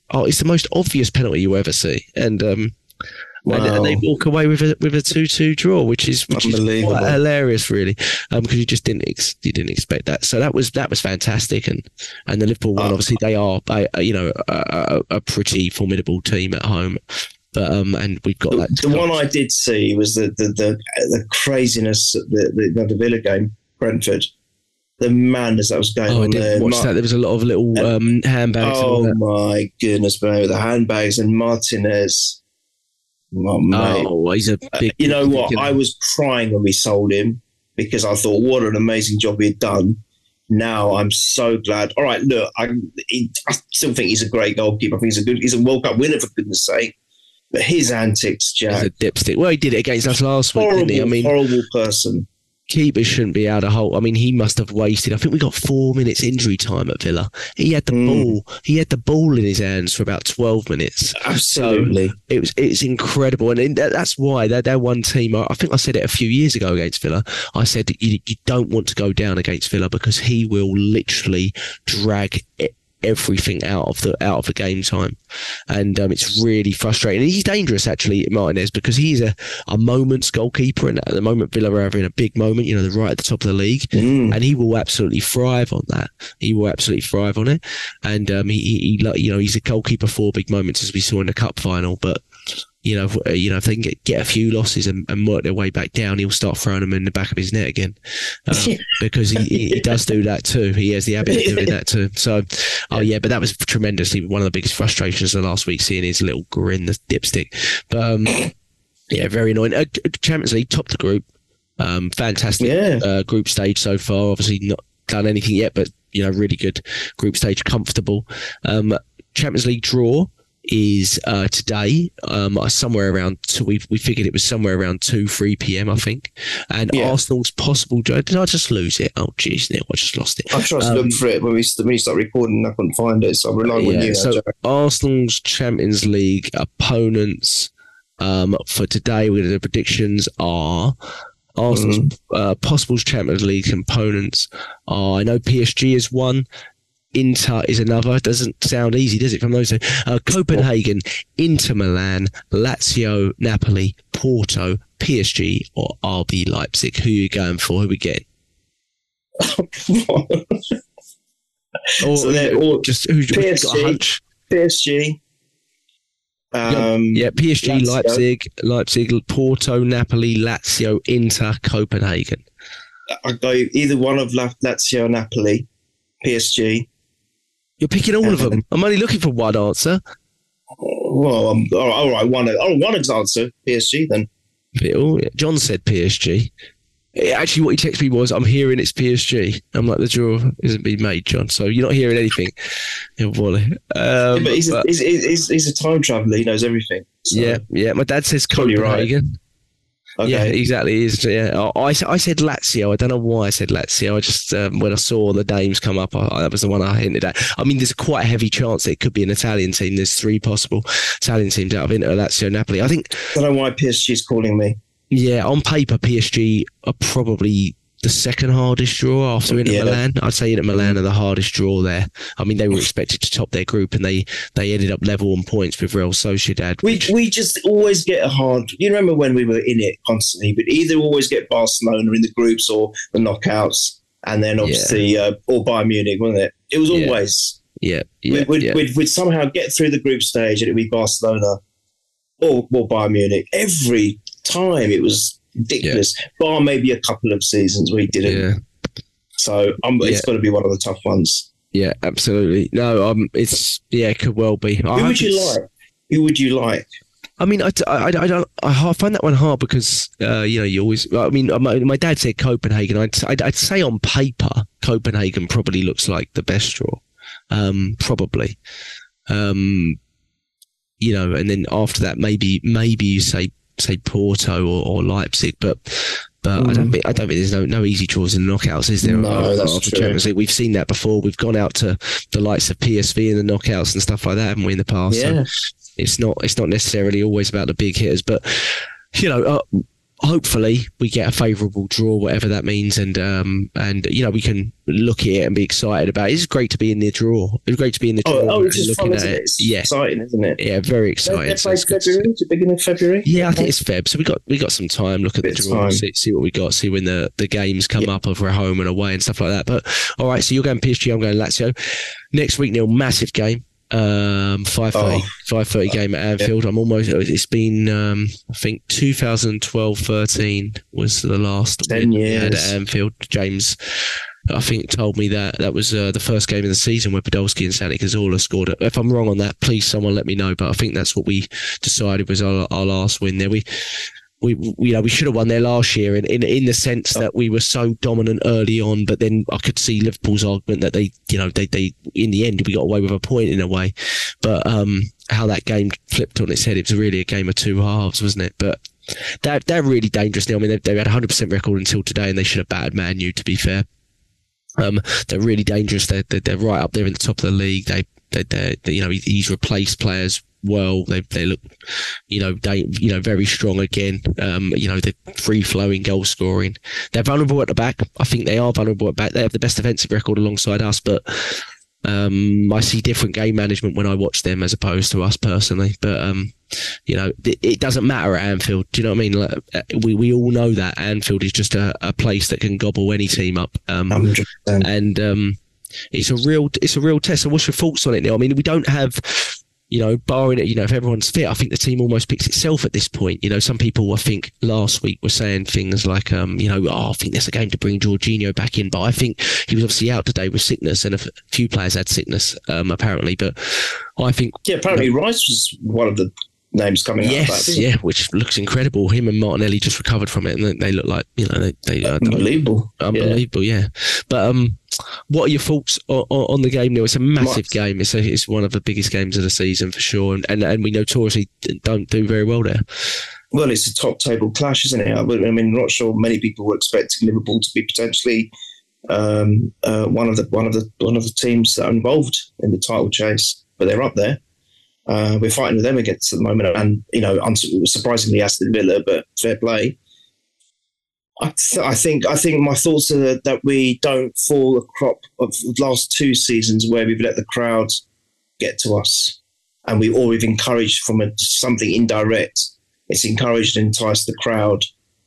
oh, it's the most obvious penalty you ever see, and um, wow. and, and they walk away with a with a two two draw, which is which is quite hilarious, really, um, because you just didn't ex- you didn't expect that. So that was that was fantastic, and and the Liverpool one, oh. obviously they are a, a, you know a, a, a pretty formidable team at home. But um, and we've got the, that. The one I did see was the the the, the craziness of the, the the Villa game, Brentford. The madness that was going oh, on I didn't there. watch Mar- that. There was a lot of little um, handbags. Oh and all that. My goodness, bro! The handbags and Martinez. Oh, mate. oh he's a big. Uh, you know what? Big, I was crying when we sold him because I thought, what an amazing job he had done. Now I'm so glad. All right, look, I, he, I still think he's a great goalkeeper. I think he's a good. He's a World Cup winner, for goodness' sake. But his antics, Jack. He's a dipstick. Well, he did it against us last week, horrible, didn't he? I mean, horrible person. Keepers shouldn't be out of hold. I mean, he must have wasted. I think we got four minutes injury time at Villa. He had the mm. ball. He had the ball in his hands for about twelve minutes. Absolutely, so it was. It's incredible, and that's why they're, they're one team. I think I said it a few years ago against Villa. I said you, you don't want to go down against Villa because he will literally drag it. everything out of the out of the game time, and um, it's really frustrating. He's dangerous actually, Martinez, because he's a, a moment's goalkeeper, and at the moment Villa are having a big moment. You know, they're right at the top of the league, mm. and he will absolutely thrive on that. He will absolutely thrive on it, and um, he, he, he you know he's a goalkeeper for big moments, as we saw in the cup final, but. You know, if, you know, if they can get, get a few losses and, and work their way back down, he'll start throwing them in the back of his net again, um, because he, he, he does do that too. He has the habit of doing that too. So, oh yeah, but that was tremendously one of the biggest frustrations of last week, seeing his little grin, the dipstick. But um, yeah, very annoying. Uh, Champions League, top the group, um, fantastic yeah. uh, group stage so far. Obviously, not done anything yet, but you know, really good group stage, comfortable. Um, Champions League draw is uh, today, um, somewhere around two, we we figured it was somewhere around two, three p.m. I think, and yeah. Arsenal's possible. Did I just lose it? Oh, jeez, Neil, I just lost it. I tried to um, look for it when we when you start recording, I couldn't find it, so I'm relying yeah, on you. So now, Arsenal's Champions League opponents um, for today, with the predictions are. Arsenal's mm. uh, possible Champions League components are. I know P S G is one. Inter is another. It doesn't sound easy, does it, from those two? Uh, Copenhagen, Inter Milan, Lazio, Napoli, Porto, P S G, or R B Leipzig. Who are you going for? Who are we getting? or, so they're all just who's P S G, got a hunch? P S G. Um, yeah, P S G, Lazio. Leipzig, Leipzig, Porto, Napoli, Lazio, Inter, Copenhagen. I go either one of Lazio, Napoli, P S G. You're picking all of them. I'm only looking for one answer. Well, um, all, right, all right, one. Oh, one answer. P S G then. Oh, yeah. John said P S G. Actually, what he texted me was, "I'm hearing it's P S G." I'm like, the draw isn't being made, John. So you're not hearing anything. um, yeah, but he's, but, a, he's, he's, he's a time traveller. He knows everything. So. Yeah, yeah. My dad says Copenhagen. Right. Okay. Yeah, exactly. Is yeah. I, I said Lazio. I don't know why I said Lazio. I just um, when I saw the names come up, I, I, that was the one I hinted at. I mean, there's quite a heavy chance it could be an Italian team. There's three possible Italian teams out of Inter, Lazio, Napoli. I think. I don't know why P S G is calling me. Yeah, on paper, P S G are probably the second hardest draw after Inter yeah. Milan. I'd say Inter Milan are the hardest draw there. I mean, they were expected to top their group, and they, they ended up level on points with Real Sociedad. We we just always get a hard. You remember when we were in it constantly? But either always get Barcelona in the groups or the knockouts, and then obviously yeah. uh, or Bayern Munich, wasn't it? It was always yeah. yeah, yeah, we'd, yeah. We'd, we'd somehow get through the group stage, and it'd be Barcelona or or Bayern Munich every time. It was ridiculous. Yeah. Bar maybe a couple of seasons we didn't. Yeah. So um, it's yeah. got to be one of the tough ones. Yeah, absolutely. No, um, it's yeah, it could well be. Who I would you like? Who would you like? I mean, I, I, I don't. I find that one hard because uh, you know you always. I mean, my, my dad said Copenhagen. I'd, I'd I'd say on paper Copenhagen probably looks like the best draw. Um, probably. Um, you know, and then after that, maybe maybe you say say Porto or, or Leipzig, but. But mm. I don't think I don't think there's no, no easy draws in the knockouts, is there? No, that's true. Champions League. We've seen that before. We've gone out to the likes of P S V in the knockouts and stuff like that, haven't we, in the past? Yeah. So it's not it's not necessarily always about the big hitters, but you know, uh, hopefully we get a favourable draw, whatever that means, and um, and you know we can look at it and be excited about it. It's great to be in the draw. It's great to be in the draw. Oh, oh it's just fun, at isn't it? it. It's yeah. exciting, isn't it? Yeah, very exciting. They So play it's good to February, see. the beginning of February. Yeah, I think it's Feb. So we got we got some time. Look at the Bit draw, time. see, see what we got, see when the, the games come Yeah. up of we're home and away and stuff like that. But all right, so you're going P S G, I'm going Lazio. Next week, Neil, massive game. Um, five thirty, Oh. five thirty game at Anfield. I'm almost. It's been, um, I think, twenty twelve thirteen was the last Ten win we had years. at Anfield. James, I think, told me that that was uh, the first game of the season where Podolski and Santi Cazorla scored. If I'm wrong on that, please someone let me know. But I think that's what we decided was our, our last win there. We. We, you know, we should have won there last year in, in, in the sense that we were so dominant early on, but then I could see Liverpool's argument that they, you know, they, they, in the end, we got away with a point in a way. But, um, how that game flipped on its head, it was really a game of two halves, wasn't it? But they're, they're really dangerous now. I mean, they've, they've had a hundred percent record until today and they should have battered Man U, to be fair. Um, they're really dangerous. They're, they're, they're right up there in the top of the league. They, they, they're, they, you know, he's replaced players well. They they look, you know, they you know very strong again. Um, you know, they're free flowing goal scoring. They're vulnerable at the back. I think they are vulnerable at the back. They have the best defensive record alongside us, but um, I see different game management when I watch them as opposed to us personally. But um, you know, it, it doesn't matter at Anfield. Do you know what I mean? Like, we we all know that Anfield is just a, a place that can gobble any team up. Um, one hundred percent. and um, it's a real it's a real test. So what's your thoughts on it, Neil? I mean, we don't have, you know, barring it, you know, if everyone's fit, I think the team almost picks itself at this point. You know, some people, I think, last week were saying things like, um, you know, oh, I think there's a game to bring Jorginho back in. But I think he was obviously out today with sickness, and a f- few players had sickness, um, apparently. But I think... Yeah, apparently Rice was one of the names coming out. Yes, of that, yeah, which looks incredible. Him and Martinelli just recovered from it, and they, they look like, you know, they... they uh, Unbelievable. Unbelievable, yeah. yeah. But um, what are your thoughts on, on the game, Neil? It's a massive My- game. It's a, it's one of the biggest games of the season for sure, and, and and we notoriously don't do very well there. Well, it's a top table clash, isn't it? I mean, I'm not sure many people were expecting Liverpool to be potentially um, uh, one of the one of the one of the teams that are involved in the title chase, but they're up there. Uh, we're fighting with them against at the moment, and you know, unsurprisingly, Aston Villa, but fair play. I, th- I think I think my thoughts are that we don't fall a crop of the last two seasons where we've let the crowd get to us, and we or we've encouraged from a, something indirect. It's encouraged and enticed the crowd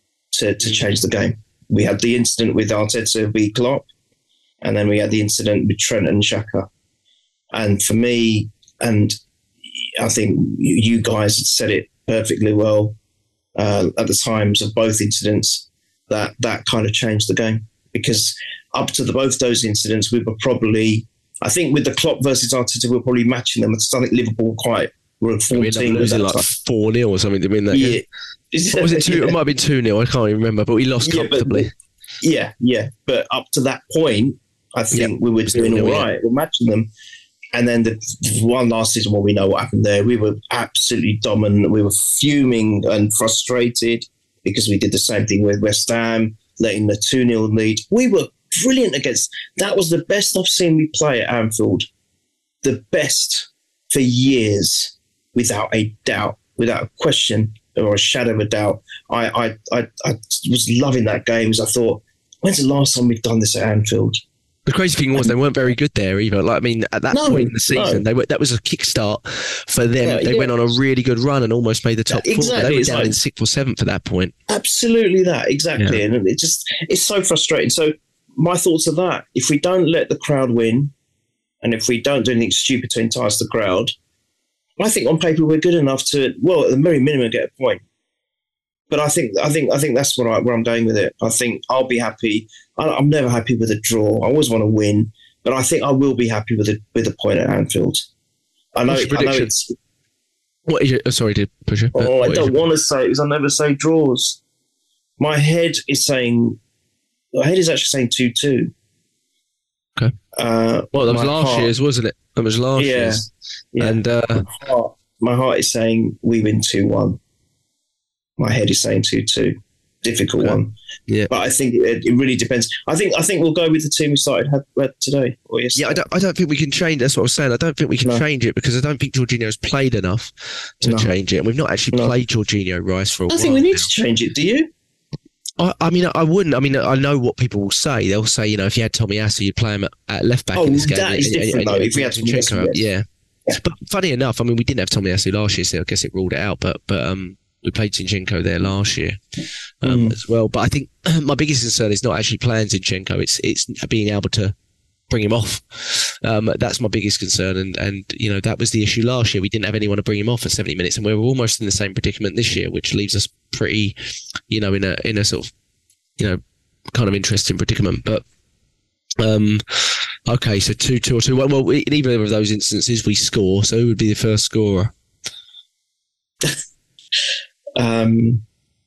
to to change the game. We had the incident with Arteta v Klopp, and then we had the incident with Trent and Xhaka. And for me, and I think you guys had said it perfectly well uh, at the times of both incidents. That that kind of changed the game, because up to the, both those incidents, we were probably, I think with the Klopp versus Arteta, we were probably matching them. I think Liverpool quite were a form team. It was like four nil or something to win that yeah. game. What was it two? Yeah. It might have been two nil. I can't even remember, but we lost Yeah, comfortably. But, yeah, yeah. But up to that point, I think Yeah. we were doing all Yeah. right. We're matching them. And then the one last season, well, we know what happened there. We were absolutely dominant. We were fuming and frustrated because we did the same thing with West Ham, letting the two nil lead. We were brilliant against... That was the best I've seen we play at Anfield. The best for years, without a doubt, without a question or a shadow of a doubt. I, I, I, I was loving that game because I thought, when's the last time we've done this at Anfield? The crazy thing was they weren't very good there either. Like I mean, at that No, point in the season, no. they were that was a kickstart for them. Yeah, they yeah. went on a really good run and almost made the top Yeah, four. exactly. They were It's down like- in sixth or seventh at that point. Absolutely that, exactly. Yeah. And it just, it's so frustrating. So my thoughts are that if we don't let the crowd win, and if we don't do anything stupid to entice the crowd, I think on paper we're good enough to, well, at the very minimum, get a point. But I think, I think, I think that's what I, where I'm going with it. I think I'll be happy. I, I'm never happy with a draw. I always want to win, but I think I will be happy with a with a point at Anfield. I know, What's your I know prediction? it's. What is your? Oh, sorry to push it. Oh, I don't want to say it because I never say draws. My head is saying, my head is actually saying two two. Okay. Uh, Well, that was my last heart- year's, wasn't it? That was last Yeah. year's. Yeah. And uh, my, heart, my heart is saying we win two one. My head is saying two two. Difficult Okay. one. Yeah. But I think it, it really depends. I think I think we'll go with the team we started had, had today or yesterday. yeah, I don't, I don't think we can change. That's what I was saying. I don't think we can No. change it because I don't think Jorginho's played enough to No. change it. And we've not actually No. played Jorginho Rice for a I while. think we need now. to change it. Do you? I, I mean, I wouldn't. I mean, I know what people will say. They'll say, you know, if you had Tommy Asu, you'd play him at, at left back oh, in this game. that is and, different, and, though. and, if we had Tommy Asu, yeah. yeah. But funny enough, I mean, we didn't have Tommy Asu last year, so I guess it ruled it out. But but um, we played Zinchenko there last year um, mm. as well. But I think my biggest concern is not actually playing Zinchenko. It's it's being able to bring him off. Um, that's my biggest concern, and and you know that was the issue last year. We didn't have anyone to bring him off for seventy minutes, and we were almost in the same predicament this year, which leaves us pretty, you know, in a in a sort of, you know, kind of interesting predicament. But um, okay, so two two or two. Well, well, in either of those instances, we score. So who would be the first scorer? um,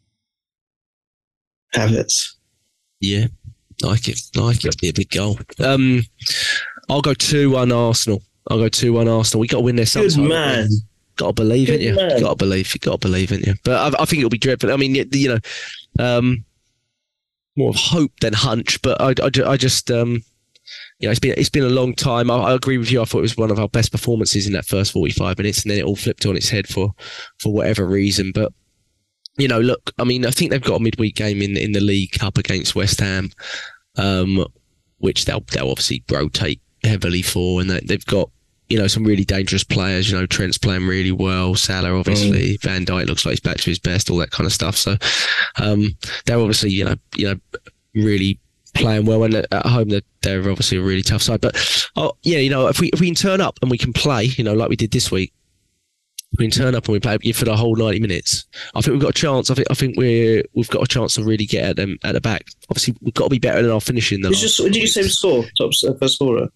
Havertz. Yeah. Like it, like it. It'd be a big goal. Um, I'll go two one Arsenal. I'll go two one Arsenal. We got to win this. Good man. Got to believe Good in you. Man. Got to believe. You got to believe in you. But I, I think it'll be dreadful. I mean, you know, um, more of hope than hunch. But I, I, I just, um, you know, it's been it's been a long time. I, I agree with you. I thought it was one of our best performances in that first forty-five minutes, and then it all flipped on its head for for whatever reason. But you know, look, I mean, I think they've got a midweek game in in the League Cup against West Ham, um, which they'll they'll obviously rotate heavily for, and they, they've got, you know, some really dangerous players. You know, Trent's playing really well. Salah, obviously, mm. Van Dijk looks like he's back to his best. All that kind of stuff. So um, they're obviously, you know, you know, really playing well, and at home they're, they're obviously a really tough side. But oh yeah, you know, if we if we can turn up and we can play, you know, like we did this week. We can turn up and we play for the whole ninety minutes. I think we've got a chance. I think I think we're we've got a chance to really get at them at the back. Obviously, we've got to be better than our finishing. Did you, did you say score? Top uh, first scorer?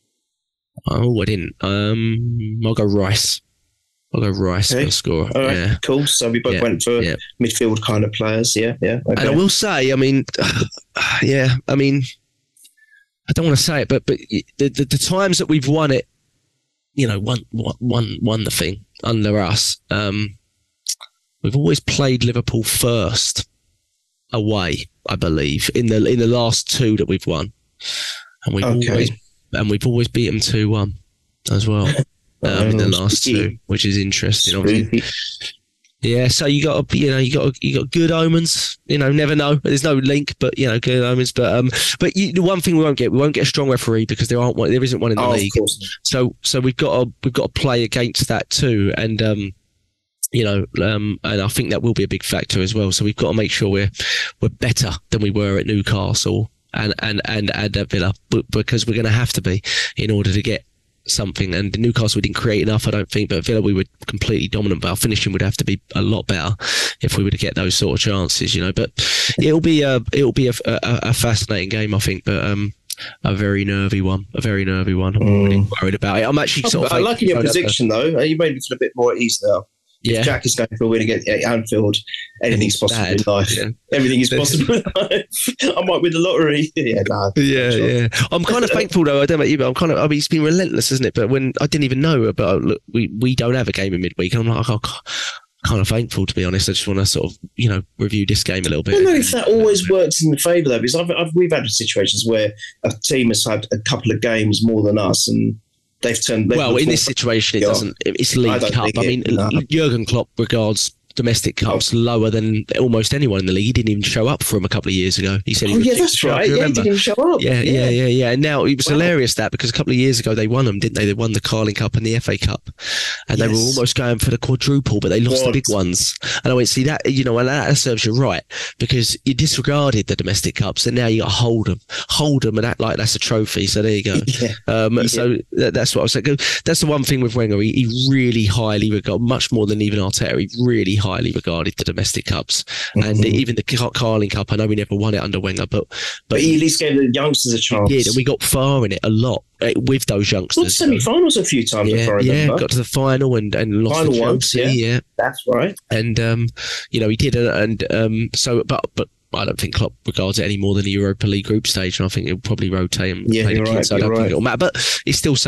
Oh, I didn't. Um, I'll go Rice. I'll go Rice okay. for scorer. All right, yeah. Cool. So we both yeah. went for yeah. midfield kind of players. Yeah, yeah. Okay. And I will say, I mean, yeah, I mean, I don't want to say it, but but the the, the times that we've won it, you know, won won won the thing under us. Um, we've always played Liverpool first away, I believe, in the in the last two that we've won, and we've okay. always and we've always beat them two one as well um, in the last two, which is interesting. Obviously. Yeah, so you got you know you got you got good omens. You know, never know. There's no link, but you know, good omens. But um, but you, the one thing we won't get, we won't get a strong referee because there aren't one, there isn't one in the oh, league. So so we've got to we've got to play against that too, and um, you know, um, and I think that will be a big factor as well. So we've got to make sure we're we're better than we were at Newcastle and and and, and at Villa, because we're going to have to be in order to get something. And Newcastle, we didn't create enough, I don't think, but Villa, we were completely dominant, but our finishing would have to be a lot better if we were to get those sort of chances, you know. But it'll be a it'll be a, a, a fascinating game, I think, but um a very nervy one a very nervy one. I'm mm. really worried about it. I'm actually sort I of like in your position though. You made me feel a bit more at ease now. Yeah. If Jack is going for a win against Anfield, anything's possible bad. in life. Yeah. Everything is possible in life. I might win the lottery. yeah, nah, yeah, sure. yeah. I'm kind of thankful though. I don't know about you, but I'm kind of. I mean, it's been relentless, isn't it? But when I didn't even know about, look, we we don't have a game in midweek, and I'm like, oh, kind of thankful, to be honest. I just want to sort of, you know, review this game a little bit. I don't know if that always works in favour though, because I've, I've we've had situations where a team has had a couple of games more than us, and they've turned. They've well, in this situation, it doesn't. It's League I Cup. I mean, it, no. Jurgen Klopp regards domestic cups oh. lower than almost anyone in the league. He didn't even show up for them a couple of years ago. He said, he "Oh yeah, that's right. Yeah, he didn't even show up." Yeah, yeah, yeah, yeah. yeah. And now it was wow. hilarious that because a couple of years ago they won them, didn't they? They won the Carling Cup and the F A Cup, and yes. they were almost going for the quadruple, but they lost what? the big ones. And I went, see that, you know, and that serves you right because you disregarded the domestic cups, and now you got to hold them, hold them, and act like that's a trophy. So there you go. yeah. Um, yeah. So that, that's what I was saying. That's the one thing with Wenger. He, he really highly regarded, much more than even Arteta. He really highly regarded the domestic cups, mm-hmm. and even the Carling Cup. I know we never won it under Wenger, but but, but he at least gave the youngsters a chance. He did, and we got far in it a lot uh, with those youngsters. Got to semi-finals a few times. Yeah, before I yeah, remember. got to the final and and lost final to Chelsea. Once, yeah. yeah, that's right. And um, you know, he did, and, and um, so but but. I don't think Klopp regards it any more than the Europa League group stage, and I think he'll probably rotate and yeah, play the you're kids. right, So I don't you're think right. it'll matter, but it's still something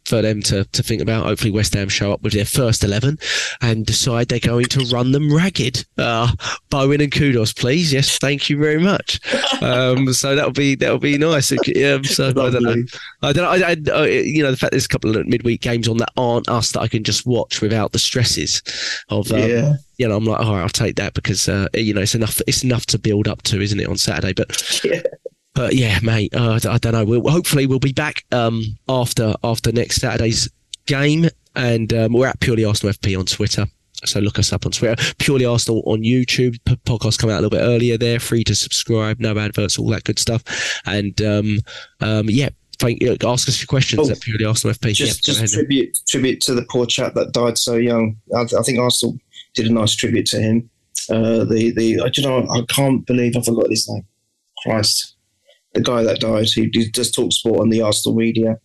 for them to, to think about. Hopefully West Ham show up with their first eleven and decide they're going to run them ragged. Uh, Bowen and kudos, please. Yes, thank you very much. Um, so that'll be that'll be nice. Um, so I don't know. I don't know. I, I, you know, the fact there's a couple of midweek games on that aren't us that I can just watch without the stresses of. Um, yeah. You know, I'm like, all right, I'll take that because uh, you know it's enough. It's enough to build up to, isn't it, on Saturday? But. Yeah. But yeah, mate, uh, I don't know. We'll, hopefully, we'll be back um, after after next Saturday's game, and um, we're at Purely Arsenal F P on Twitter. So look us up on Twitter. Purely Arsenal on YouTube. P- podcast come out a little bit earlier there. Free to subscribe, no adverts, all that good stuff. And um, um, yeah, thank you. Ask us your questions oh, at Purely Arsenal F P. Just, yeah, just tribute tribute to the poor chap that died so young. I, I think Arsenal did a nice tribute to him. Uh, the the you know I can't believe I forgot his name. Christ. The guy that died, he, he just talks sport on the Arsenal media.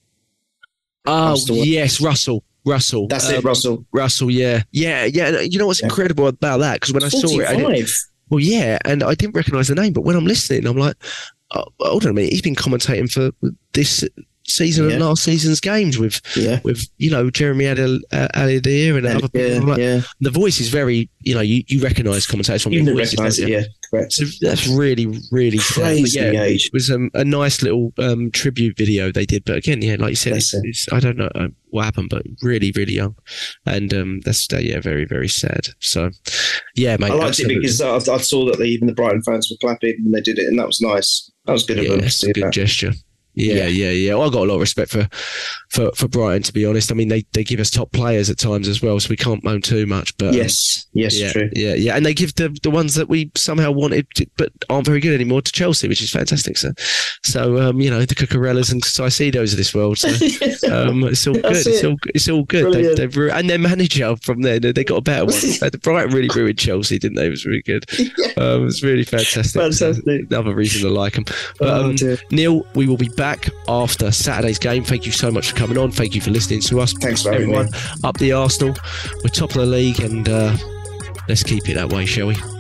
Oh, yes, Russell. Russell. That's um, it, Russell. Russell, yeah. Yeah, yeah. You know what's yeah. incredible about that? Because when I saw it, I didn't, well, yeah, and I didn't recognise the name, but when I'm listening, I'm like, oh, hold on a minute, he's been commentating for this season yeah. and last season's games with, yeah. with you know, Jeremy Adel, uh, Alidir and other yeah, people. Like, yeah. The voice is very, you know, you, you recognise commentators from you the voice. You recognise it, yeah. Correct. So that's really, really crazy. Yeah, age. It was um, a nice little um, tribute video they did, but again, yeah, like you said, it's, it's, I don't know uh, what happened, but really, really young, and um, that's uh, yeah, very, very sad. So, yeah, mate. I liked absolutely. it because I, I saw that they, even the Brighton fans were clapping when they did it, and that was nice. That was good yeah, of them. It's a good that. gesture. Yeah, yeah, yeah. Well, I got a lot of respect for, for, for Brighton, to be honest. I mean, they, they give us top players at times as well, so we can't moan too much. But yes, yes, yeah, true. Yeah, yeah, and they give the the ones that we somehow wanted, to, but aren't very good anymore, to Chelsea, which is fantastic. So, so um, you know, the Cucurellas and Caicedos of this world. So, um, it's all good. It. It's all it's all good. They've, they've ru- and their manager from there, they got a better one. The Brighton really ruined Chelsea, didn't they? It was really good. Yeah. Um, it was really fantastic. Fantastic. So, another reason to like them. But, um, oh, Neil, we will be back after Saturday's game. Thank you so much for coming on. Thank you for listening to us. Thanks for having me. Up the Arsenal. We're top of the league, and uh, let's keep it that way, shall we?